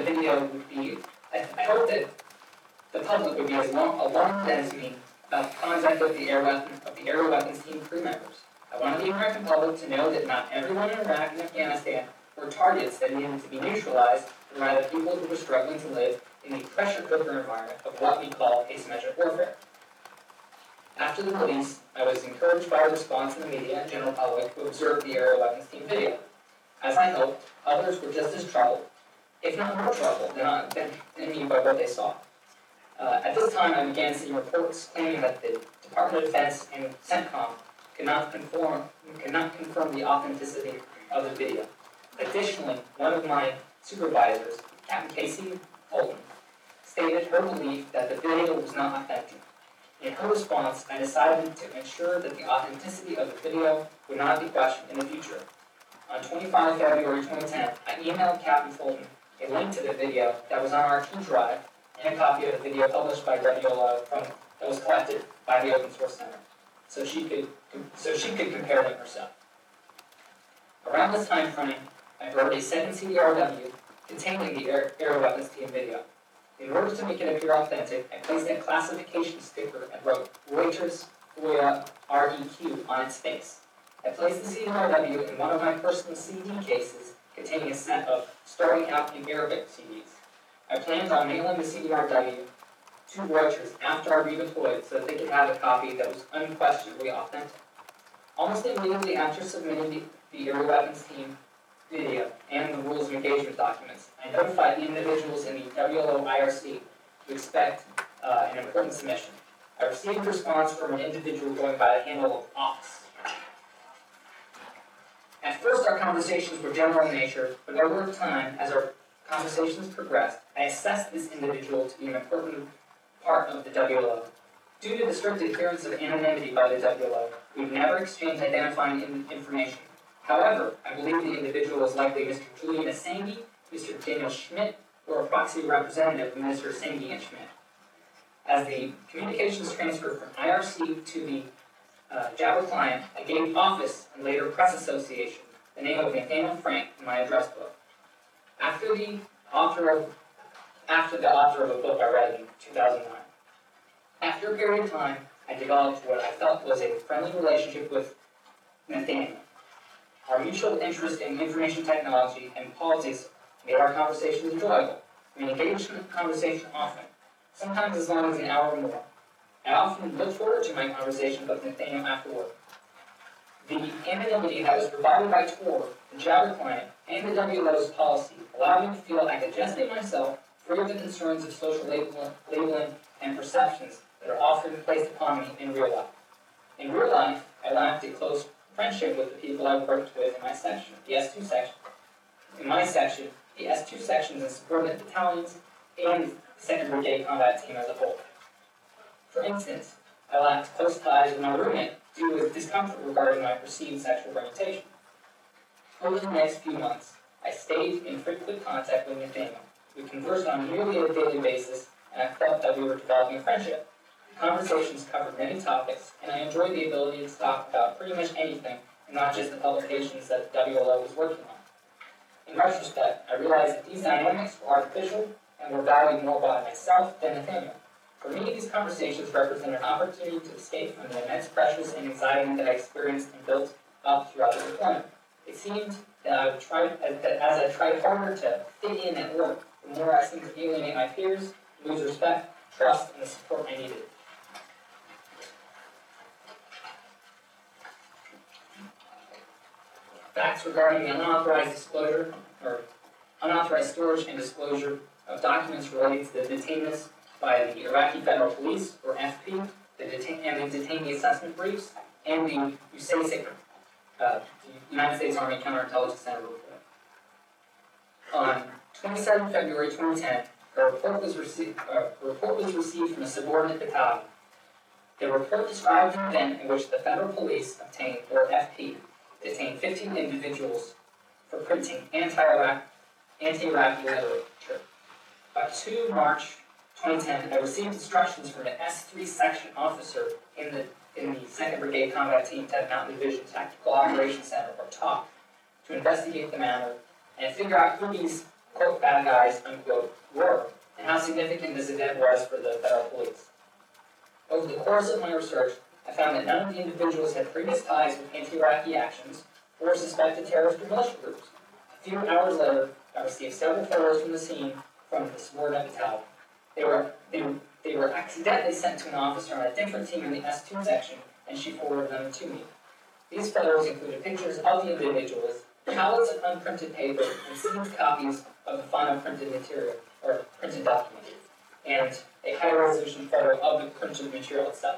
public would be as alarmed as me about the conduct of the aerial weapons team crew members. I wanted the American public to know that not everyone in Iraq and Afghanistan were targets that needed to be neutralized, but rather people who were struggling to live in the pressure cooker environment of what we call asymmetric warfare. After the release, I was encouraged by the response in the media and general public who observed the aerial weapons team video. As I hoped, others were just as troubled, if not more troubled, than me by what they saw. At this time, I began seeing reports claiming that the Department of Defense and CENTCOM could not confirm the authenticity of the video. Additionally, one of my supervisors, Captain Casey Fulton, stated her belief that the video was not authentic. In her response, I decided to ensure that the authenticity of the video would not be questioned in the future. On 25 February 2010, I emailed Captain Fulton a link to the video that was on our T drive and a copy of the video published by WLO that was collected by the Open Source Center, so she could compare them herself. Around this time frame, I burned a second CDRW containing the aerial weapons team video. In order to make it appear authentic, I placed a classification sticker and wrote Reuters FOIA REQ on its face. I placed the CDRW in one of my personal CD cases containing a set of starting out in Arabic CDs. I planned on mailing the CDRW to Reuters after I redeployed so that they could have a copy that was unquestionably authentic. Almost immediately after submitting the aerial weapons team video and the rules of engagement documents, I notified the individuals in the WLO IRC to expect an important submission. I received a response from an individual going by the handle of Office. At first, our conversations were general in nature, but over time, as our conversations progressed, I assessed this individual to be an important part of the WLO. Due to the strict adherence of anonymity by the WLO, we've never exchanged identifying information. However, I believe the individual is likely Mr. Julian Asengi, Mr. Daniel Schmidt, or a proxy representative of Mr. Asengi and Schmidt. As the communications transferred from IRC to the Jabber client, I gave Office and later Press Association the name of Nathaniel Frank in my address book. After the author of a book I read in 2009. After a period of time, I developed what I felt was a friendly relationship with Nathaniel. Our mutual interest in information technology and politics made our conversations enjoyable. We engaged in the conversation often, sometimes as long as an hour or more. I often look forward to my conversation with Nathaniel after work. The anonymity that was provided by Tor, the Jabber client, and the WLO's policy allowed me to feel I could just be myself, free of the concerns of social labeling and perceptions that are often placed upon me in real life. In real life, I lacked a close friendship with the people I worked with in my section, the S2 section. In my section, the S2 sections and subordinate battalions, and the 2nd Brigade combat team as a whole. For instance, I lacked close ties with my roommate due to his discomfort regarding my perceived sexual orientation. Over the next few months, I stayed in frequent contact with Nathaniel. We conversed on nearly a daily basis, and I felt that we were developing a friendship. The conversations covered many topics, and I enjoyed the ability to talk about pretty much anything, and not just the publications that the WLO was working on. In retrospect, I realized that these dynamics were artificial and were valued more by myself than Nathaniel. For me, these conversations represent an opportunity to escape from the immense pressures and anxiety that I experienced and built up throughout the deployment. It seemed that as I tried harder to fit in at work, the more I seemed to alienate my peers, lose respect, trust, and the support I needed. Facts regarding the unauthorized storage and disclosure of documents related to the detainments by the Iraqi Federal Police, or FP, the detainee assessment briefs, and the USASIC, the United States Army Counterintelligence Center report. On 27 February 2010, a report was received from a subordinate battalion. The report described an event in which the Federal Police obtained, or FP, detained 15 individuals for printing anti-Iraqi literature. By 2 March 2010, I received instructions from an S3 section officer in the 2nd Brigade Combat Team at Mountain Division Tactical Operations Center, or TOP, to investigate the matter and figure out who these, quote, bad guys, unquote, were, and how significant this event was for the Federal Police. Over the course of my research, I found that none of the individuals had previous ties with anti-Iraqi actions or suspected terrorist or militia groups. A few hours later, I received several photos from the scene from the subordinate battalion. They were accidentally sent to an officer on a different team in the S2 section, and she forwarded them to me. These photos included pictures of the individuals, pallets of unprinted paper, and sealed copies of the final printed material, or printed document, and a high-resolution photo of the printed material itself.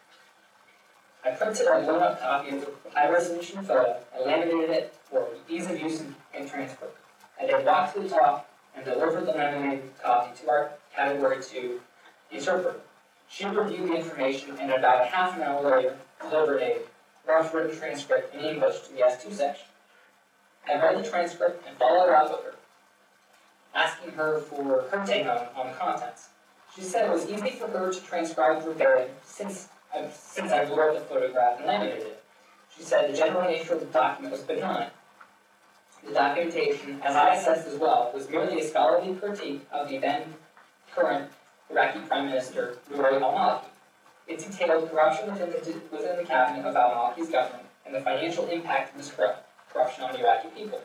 I printed a blown-up copy of the high-resolution photo and laminated it for ease of use and transfer. I then walked to the top and delivered the laminated copy to our Category 2 interpreter. She reviewed the information and about a half an hour later delivered a rough written transcript in English to the S2 section. I read the transcript and followed up with her, asking her for her take on the contents. She said it was easy for her to transcribe verbatim since I blew up the photograph and laminated it. She said the general nature of the document was benign. The documentation, as I assessed as well, was merely a scholarly critique of the then current Iraqi Prime Minister, Nouri al-Maliki. It detailed corruption within the cabinet of al-Maliki's government and the financial impact of this corruption on the Iraqi people.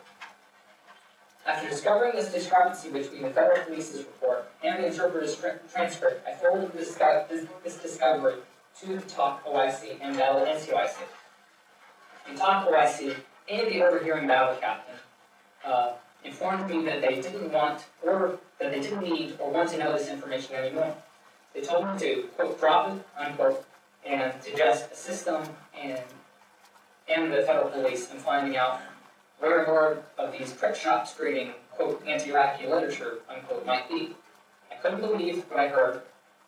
After discovering this discrepancy between the Federal Police's report and the interpreter's transcript, I forwarded this discovery to the TOC OIC and Battle NCOIC. The TOC OIC and the overhearing battle captain informed me that they didn't need or want to know this information anymore. They told me to, quote, drop it, unquote, and to just assist them and the federal police in finding out where more of these print shops creating, quote, anti-Iraqi literature, unquote, might be. I couldn't believe what I heard,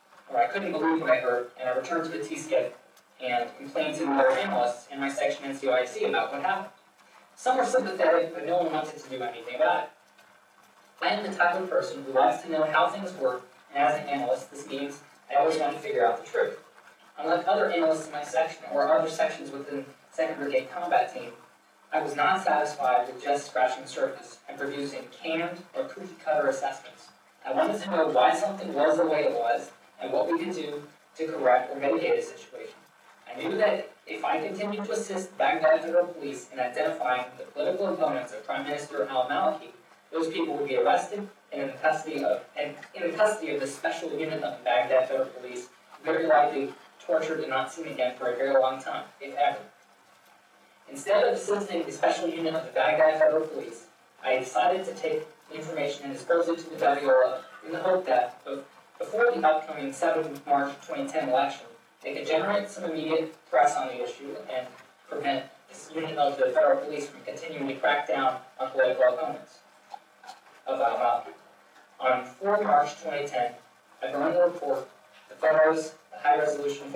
and I returned to the T-SCIF and complained to the other analysts in my section in CYC about what happened. Some were sympathetic, but no one wanted to do anything about it. I am the type of person who wants to know how things work, and as an analyst, this means I always want to figure out the truth. Unlike other analysts in my section or other sections within 2nd Brigade Combat Team, I was not satisfied with just scratching the surface and producing canned or cookie-cutter assessments. I wanted to know why something was the way it was and what we could do to correct or mitigate a situation. I knew that if I continued to assist Baghdad Federal Police in identifying the political opponents of Prime Minister al-Maliki, those people would be arrested and in the custody of the special unit of the Baghdad Federal Police, very likely tortured and not seen again for a very long time, if ever. Instead of assisting the special unit of the Baghdad Federal Police, I decided to take the information and dispose it to the WLO in the hope that, before the upcoming 7 March 2010 election, they could generate some immediate press on the issue and prevent this unit of the federal police from continuing to crack down on political opponents of al-Maliki. On 4 March 2010, I burned the report, the photos, the high-resolution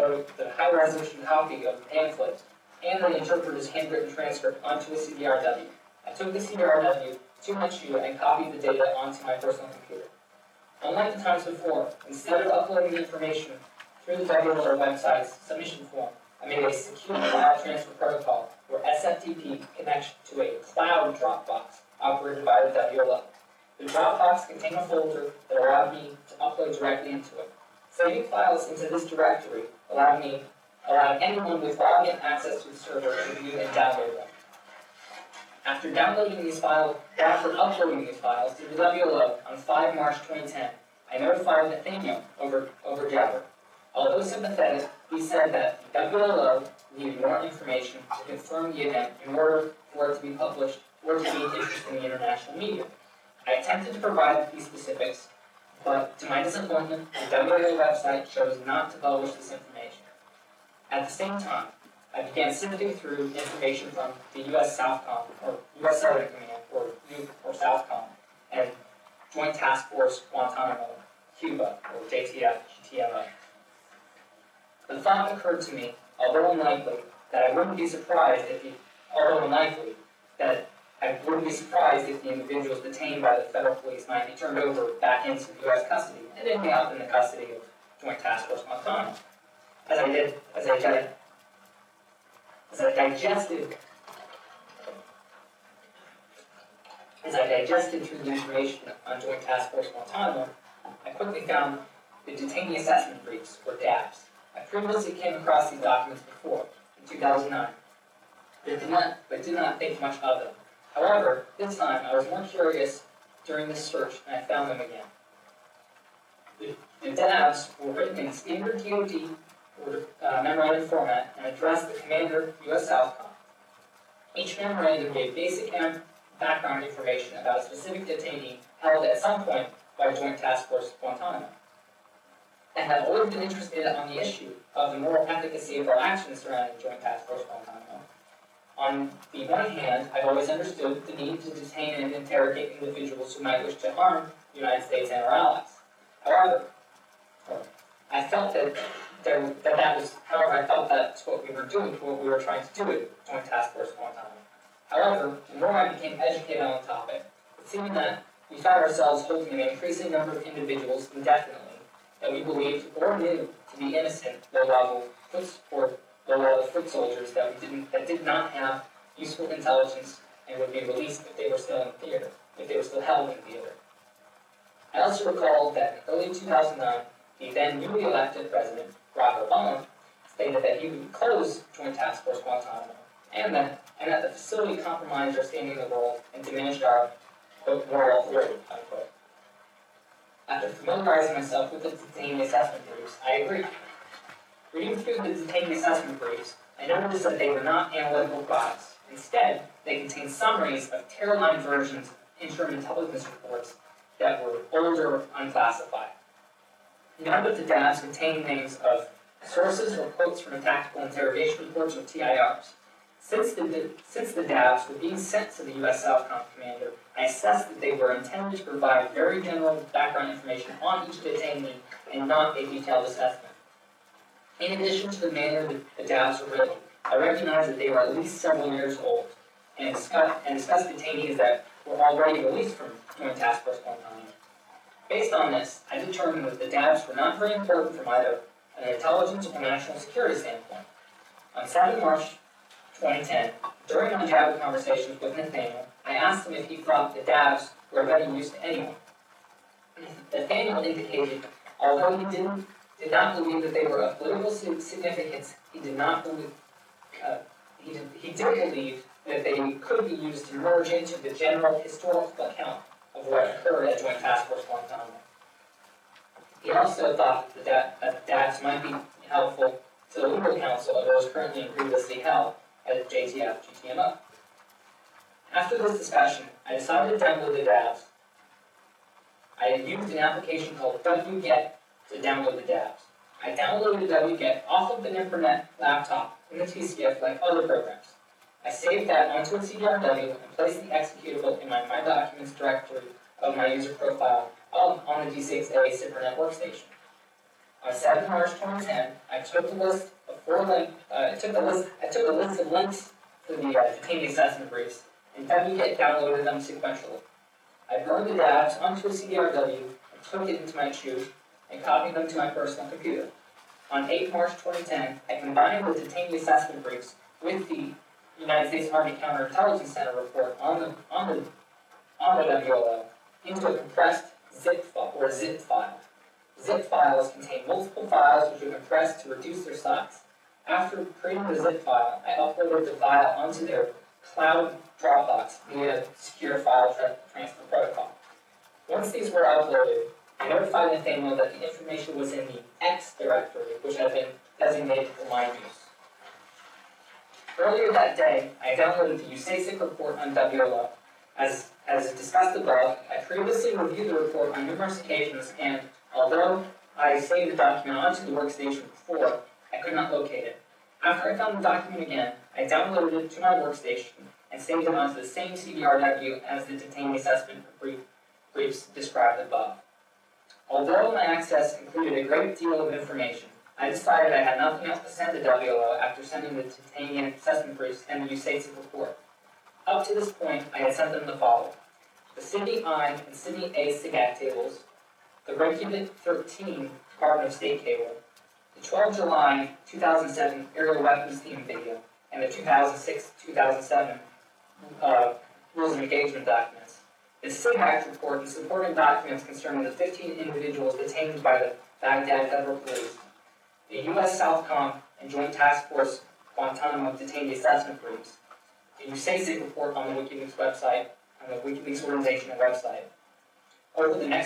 copy of the pamphlet, and the interpreter's handwritten transcript onto a CDRW. I took the CDRW to my shoe and copied the data onto my personal computer. Unlike the times before, instead of uploading the information through the WLO website's submission form, I made a secure file transfer protocol where SFTP connects to a cloud Dropbox operated by the WLO. The Dropbox contained a folder that allowed me to upload directly into it. Saving files into this directory allowed anyone with login access to the server to view and download them. After uploading these files to the WLO on 5 March 2010, I notified Nathaniel over Jabber. Although sympathetic, he said that the WLO needed more information to confirm the event in order for it to be published or to be interested in the international media. I attempted to provide these specifics, but to my disappointment, the WLO website chose not to publish this information. At the same time, I began sifting through information from the U.S. Southcom, or U.S. Southern Command, or Southcom, and Joint Task Force Guantanamo, Cuba, or JTF, GTMO. The thought occurred to me, although unlikely, that I wouldn't be surprised if the individuals detained by the federal police might be turned over back into U.S. custody and ending up in the custody of Joint Task Force Guantanamo. As I digested through the information on Joint Task Force Guantanamo, I quickly found the Detainee Assessment Briefs, or DABs. I previously came across these documents before, in 2009, but did not think much of them. However, this time I was more curious during this search, and I found them again. The DABs were written in standard DoD memorandum format and addressed the Commander, U.S. Southcom. Each memorandum gave basic background information about a specific detainee held at some point by Joint Task Force Guantanamo. I have always been interested on the issue of the moral efficacy of our actions surrounding Joint Task Force Guantanamo. On the one hand, I've always understood the need to detain and interrogate individuals who might wish to harm the United States and our allies. However, I felt that's what we were doing, what we were trying to do with Joint Task Force Guantanamo. However, the more I became educated on the topic, it seemed that we found ourselves holding an increasing number of individuals indefinitely that we believed or knew to be innocent low-level foot soldiers that did not have useful intelligence and would be released if they were still in theater, if they were still held in theater. I also recall that in early 2009, the then newly elected President, Barack Obama, stated that he would close Joint Task Force Guantanamo, and that the facility compromised our standing in the world and diminished our, quote, moral authority, unquote. After familiarizing myself with the detainee assessment briefs, I agreed. Reading through the detainee assessment briefs, I noticed that they were not analytical products. Instead, they contained summaries of tear-line versions of interim intelligence reports that were older, unclassified. None of the DABs contain names of sources or quotes from the tactical interrogation reports or TIRs. Since the DABs were being sent to the U.S. Southcom commander, I assessed that they were intended to provide very general background information on each detainee and not a detailed assessment. In addition to the manner that the DABs were written, I recognized that they were at least several years old and discussed detainees that were already released from Joint Task Force Guantanamo. Based on this, I determined that the DABs were not very important from either an intelligence or national security standpoint. On 7 March 2010, during my Jabba conversations with Nathaniel, I asked him if he thought the DABs were of any use to anyone. Nathaniel indicated, although he did not believe that they were of political significance, he did believe that they could be used to merge into the general historical account of what occurred at Joint Task Force Guantanamo. He also thought that the DABs might be helpful to the legal counsel of those currently and previously held at JTF GTMO. After this discussion, I decided to download the DABs. I had used an application called wget to download the DABs. I downloaded wget off of the Internet laptop in the TCF like other programs. I saved that onto a CDRW and placed the executable in my Documents directory of my user profile on the D6A Cybernet workstation. On 7 March 2010, I took a list of links to the detainee assessment briefs, and wget downloaded them sequentially. I burned the DABs onto a CDRW and took it into my CHU and copied them to my personal computer. On 8 March 2010, I combined the detainee assessment briefs with the United States Army Counterintelligence Center report on the WLO into a compressed zip file. Zip files contain multiple files which are compressed to reduce their size. After creating the zip file, I uploaded the file onto their cloud Dropbox via secure file transfer protocol. Once these were uploaded, I notified Nathaniel that the information was in the X directory, which had been designated for my use. Earlier that day, I downloaded the USASIC report on WLO. As discussed above, I previously reviewed the report on numerous occasions, and although I saved the document onto the workstation before, I could not locate it. After I found the document again, I downloaded it to my workstation and saved it onto the same CDRW as the detainee assessment briefs described above. Although my access included a great deal of information, I decided I had nothing else to send to WLO after sending the detainee assessment briefs and the USASIC report. Up to this point, I had sent them the following: the Sydney I and Sydney A SIGAC tables, the Reykjavik 13 Department of State cable, the 12 July 2007 aerial weapons team video, and the 2006-2007 rules of engagement documents. The SIGAC report and supporting documents concerning the 15 individuals detained by the Baghdad Federal Police, the U.S. Southcom and Joint Task Force Guantanamo detainee assessment briefs, the USASIC report on the WikiLeaks website, on the WikiLeaks organization and website. Over the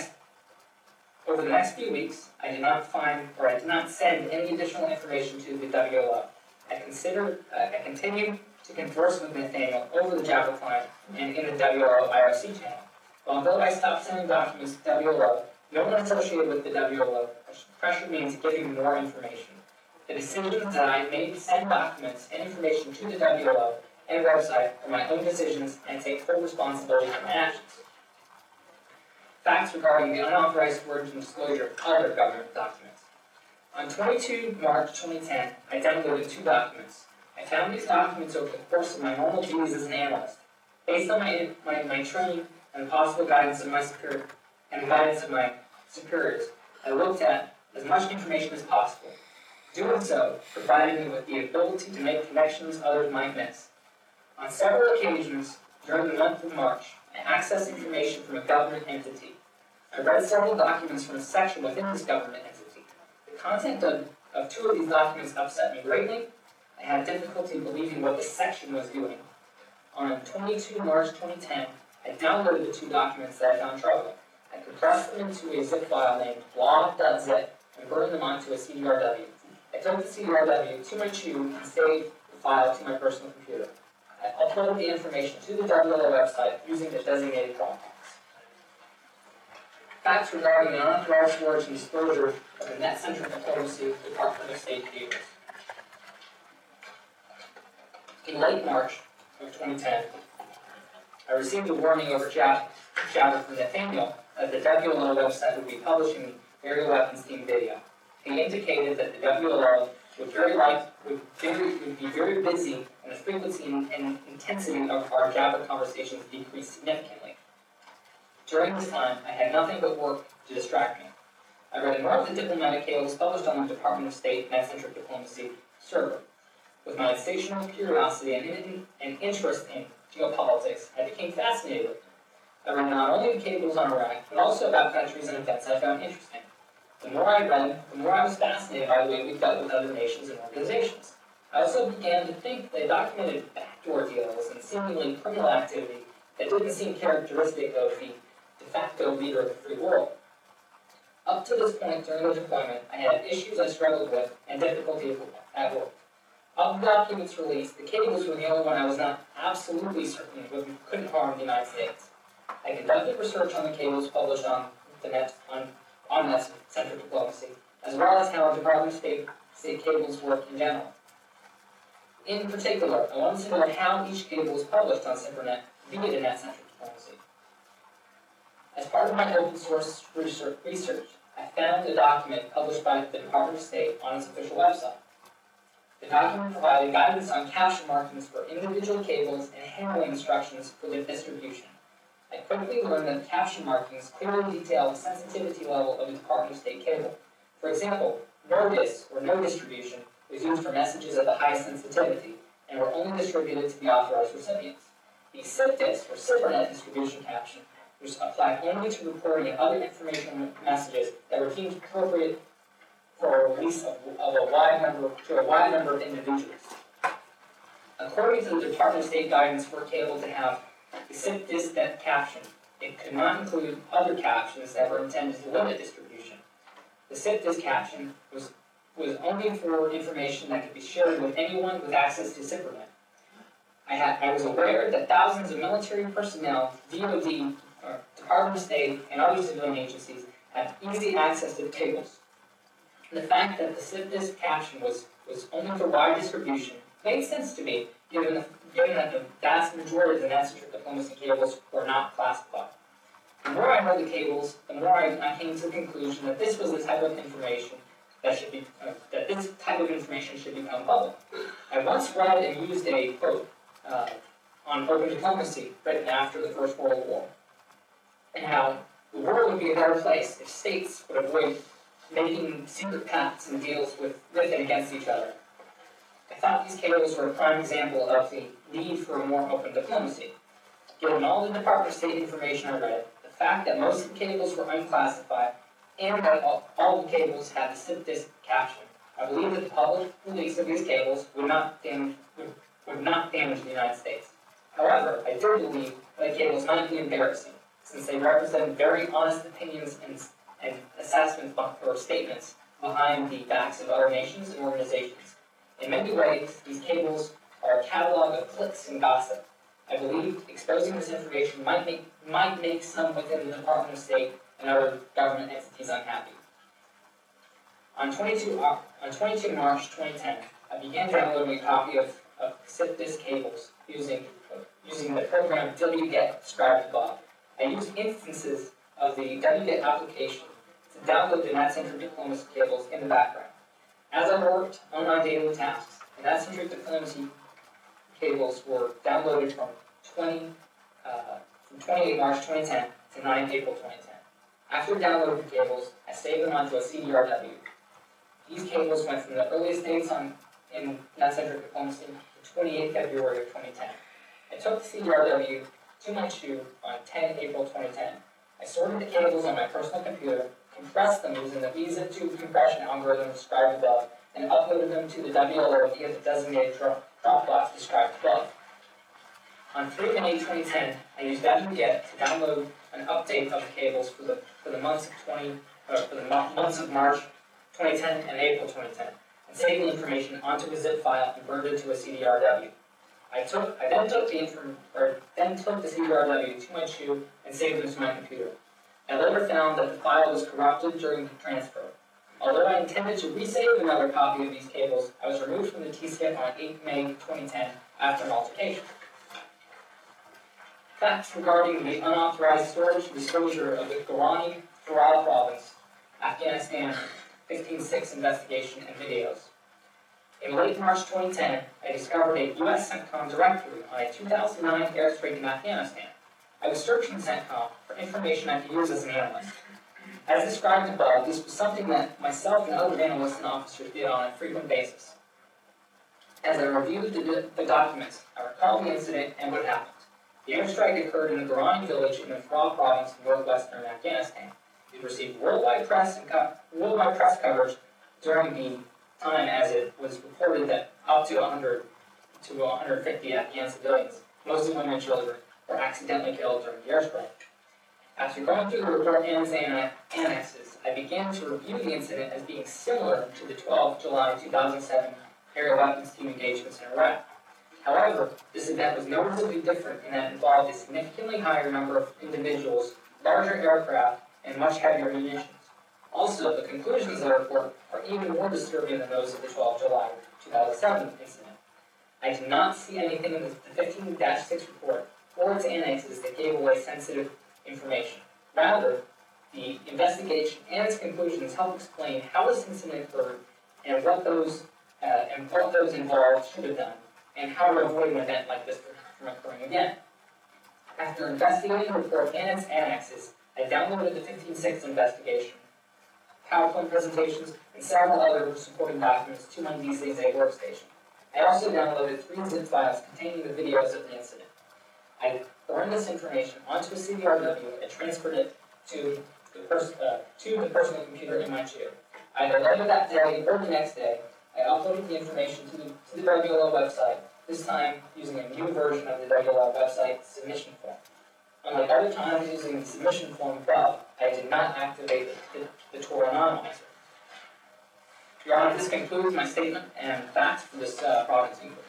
next few weeks, I did not send any additional information to the WLO. I continued to converse with Nathaniel over the Java client and in the WLO IRC channel. Although I stopped sending documents to WLO, no one associated with the WLO pressured me into giving more information. The decisions that I made to send documents and information to the WLO and website are my own decisions and take full responsibility for my actions. Facts regarding the unauthorized storage and disclosure of other government documents. On 22 March 2010, I downloaded 2 documents. I found these documents over the course of my normal duties as an analyst. Based on my training and the possible guidance of my superiors, I looked at as much information as possible. Doing so provided me with the ability to make connections others might miss. On several occasions during the month of March, I accessed information from a government entity. I read several documents from a section within this government entity. The content of 2 of these documents upset me greatly. I had difficulty believing what the section was doing. On 22 March 2010, I downloaded the 2 documents that I found troubling. I compressed them into a zip file named blog.zip and burned them onto a CDRW. I took the CDRW to my CHU and saved the file to my personal computer. I uploaded the information to the WLO website using the designated Dropbox. facts regarding the unauthorized storage and disclosure of the net-centric diplomacy Department of State cables. In late March of 2010, I received a warning over Java from Nathaniel that the WLO website would be publishing aerial weapons themed video. He indicated that the WLO would be very busy, and the frequency and intensity of our Java conversations decreased significantly. During this time, I had nothing but work to distract me. I read more of the diplomatic cables published on the Department of State net-centric diplomacy server. With my insatiable curiosity and interest in geopolitics, I became fascinated with them. I read not only the cables on Iraq, but also about countries and events I found interesting. The more I read, the more I was fascinated by the way we dealt with other nations and organizations. I also began to think they documented backdoor deals and seemingly criminal activity that didn't seem characteristic of the de facto leader of the free world. Up to this point during the deployment, I had issues I struggled with and difficulty at work. Of the documents released, the cables were the only one I was not absolutely certain couldn't harm the United States. I conducted research on the cables published on the net on net-centric diplomacy, as well as how Department of State cables work in general. In particular, I wanted to know how each cable was published on SIMPRNet via the net-centric diplomacy. As part of my open source research, I found a document published by the Department of State on its official website. The document provided guidance on caption markings for individual cables and handling instructions for their distribution. I quickly learned that the caption markings clearly detail the sensitivity level of the Department of State cable. For example, no dis, or no distribution, was used for messages of the highest sensitivity and were only distributed to the authorized recipients. The SIPDIS, or SIMPRNet distribution caption, was applied only to reporting and other informational messages that were deemed appropriate for a release to a wide number of individuals. According to the Department of State guidance for a cable to have the SIPDIS caption, it could not include other captions that were intended to limit distribution. The SIPDIS caption was only for information that could be shared with anyone with access to SIMPRNet. I was aware that thousands of military personnel, DoD, or Department of State, and other civilian agencies have easy access to the cables. The fact that the SIPDIS caption was only for wide distribution made sense to me, given that the vast majority of the net-centric diplomacy cables were not classified. The more I heard the cables, the more I came to the conclusion that this was the type of information that this type of information should become public. I once read and used a quote on open diplomacy written after the First World War, and how the world would be a better place if states would avoid making secret pacts and deals with and against each other. I thought these cables were a prime example of the need for a more open diplomacy. Given all the Department of State information I read, the fact that most of the cables were unclassified, and that all the cables had the SIPDIS caption, I believe that the public release of these cables would not damage the United States. However, I do believe that cables might be embarrassing, since they represent very honest opinions and assessments or statements behind the backs of other nations and organizations. In many ways, these cables are a catalog of clicks and gossip. I believe exposing this information might make some within the Department of State and other government entities unhappy. On 22 March 2010, I began downloading a copy of SIPDIS cables using the program wget described above. I used instances of the wget application to download the net-centric diplomacy cables in the background. As I worked on my daily tasks, the net-centric diplomacy cables were downloaded from 28 March 2010 to 9 April 2010. After downloading the cables, I saved them onto a CDRW. These cables went from the earliest dates in net-centric diplomacy to 28 February of 2010. I took the CDRW to my tube on 10 April 2010. I sorted the cables on my personal computer, compressed them using the Visa tube compression algorithm described above, and uploaded them to the WLO via the designated Dropbox described above. On 3 May 2010, I used wget to download an update of the cables for the months of March 2010 and April 2010, and saved the information onto a zip file and burned it to a CDRW. I then took the CDRW to my tube and saved them to my computer. I later found that the file was corrupted during the transfer. Although I intended to resave another copy of these cables, I was removed from the TSKIP on 8 May 2010 after an altercation. Facts regarding the unauthorized storage and disclosure of the Gorani Farah province, Afghanistan 15/6 investigation and videos. In late March 2010, I discovered a U.S. CENTCOM directory on a 2009 airstrike in Afghanistan. I was searching CENTCOM for information I could use as an analyst. As described above, this was something that myself and other analysts and officers did on a frequent basis. As I reviewed the documents, I recalled the incident and what happened. The airstrike occurred in the Gorani village in the Farah province of northwestern Afghanistan. It received worldwide press coverage during the time, as it was reported that up to 100 to 150 Afghan civilians, mostly women and children, were accidentally killed during the airstrike. After going through the report and its annexes, I began to review the incident as being similar to the 12 July 2007 aerial weapons team engagements in Iraq. However, this event was noticeably different in that it involved a significantly higher number of individuals, larger aircraft, and much heavier munitions. Also, the conclusions of the report are even more disturbing than those of the 12 July 2007 incident. I did not see anything in the 15-6 report or its annexes that gave away sensitive information. Rather, the investigation and its conclusions help explain how this incident occurred and what those involved should have done, and how to avoid an event like this from occurring again. After investigating the report and its annexes, I downloaded the 15/6 investigation, PowerPoint presentations, and several other supporting documents to my DCSA workstation. I also downloaded 3 zip files containing the videos of the incident. I burned this information onto a CDRW and transferred it to the personal computer in my chair. Either later that day or the next day, I uploaded the information to the WLO website, this time using a new version of the WLO website submission form. Unlike other times using the submission form above, I did not activate the Tor anonymizer. Your Honor, this concludes my statement and facts for this province inquiry.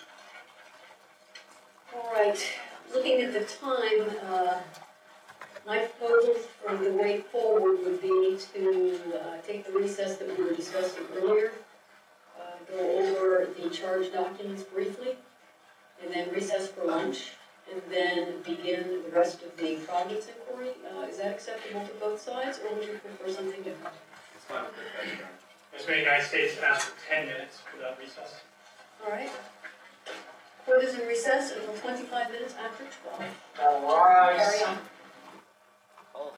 All right, looking at the time, my proposal for the way forward would be to take the recess that we were discussing earlier, go over the charge documents briefly, and then recess for lunch, and then begin the rest of the province inquiry. Is that acceptable to both sides, or would you prefer something different? It's fine. As many United States asked for 10 minutes without recess. All right. Court is in recess until 25 minutes after 12. All right. Carry on.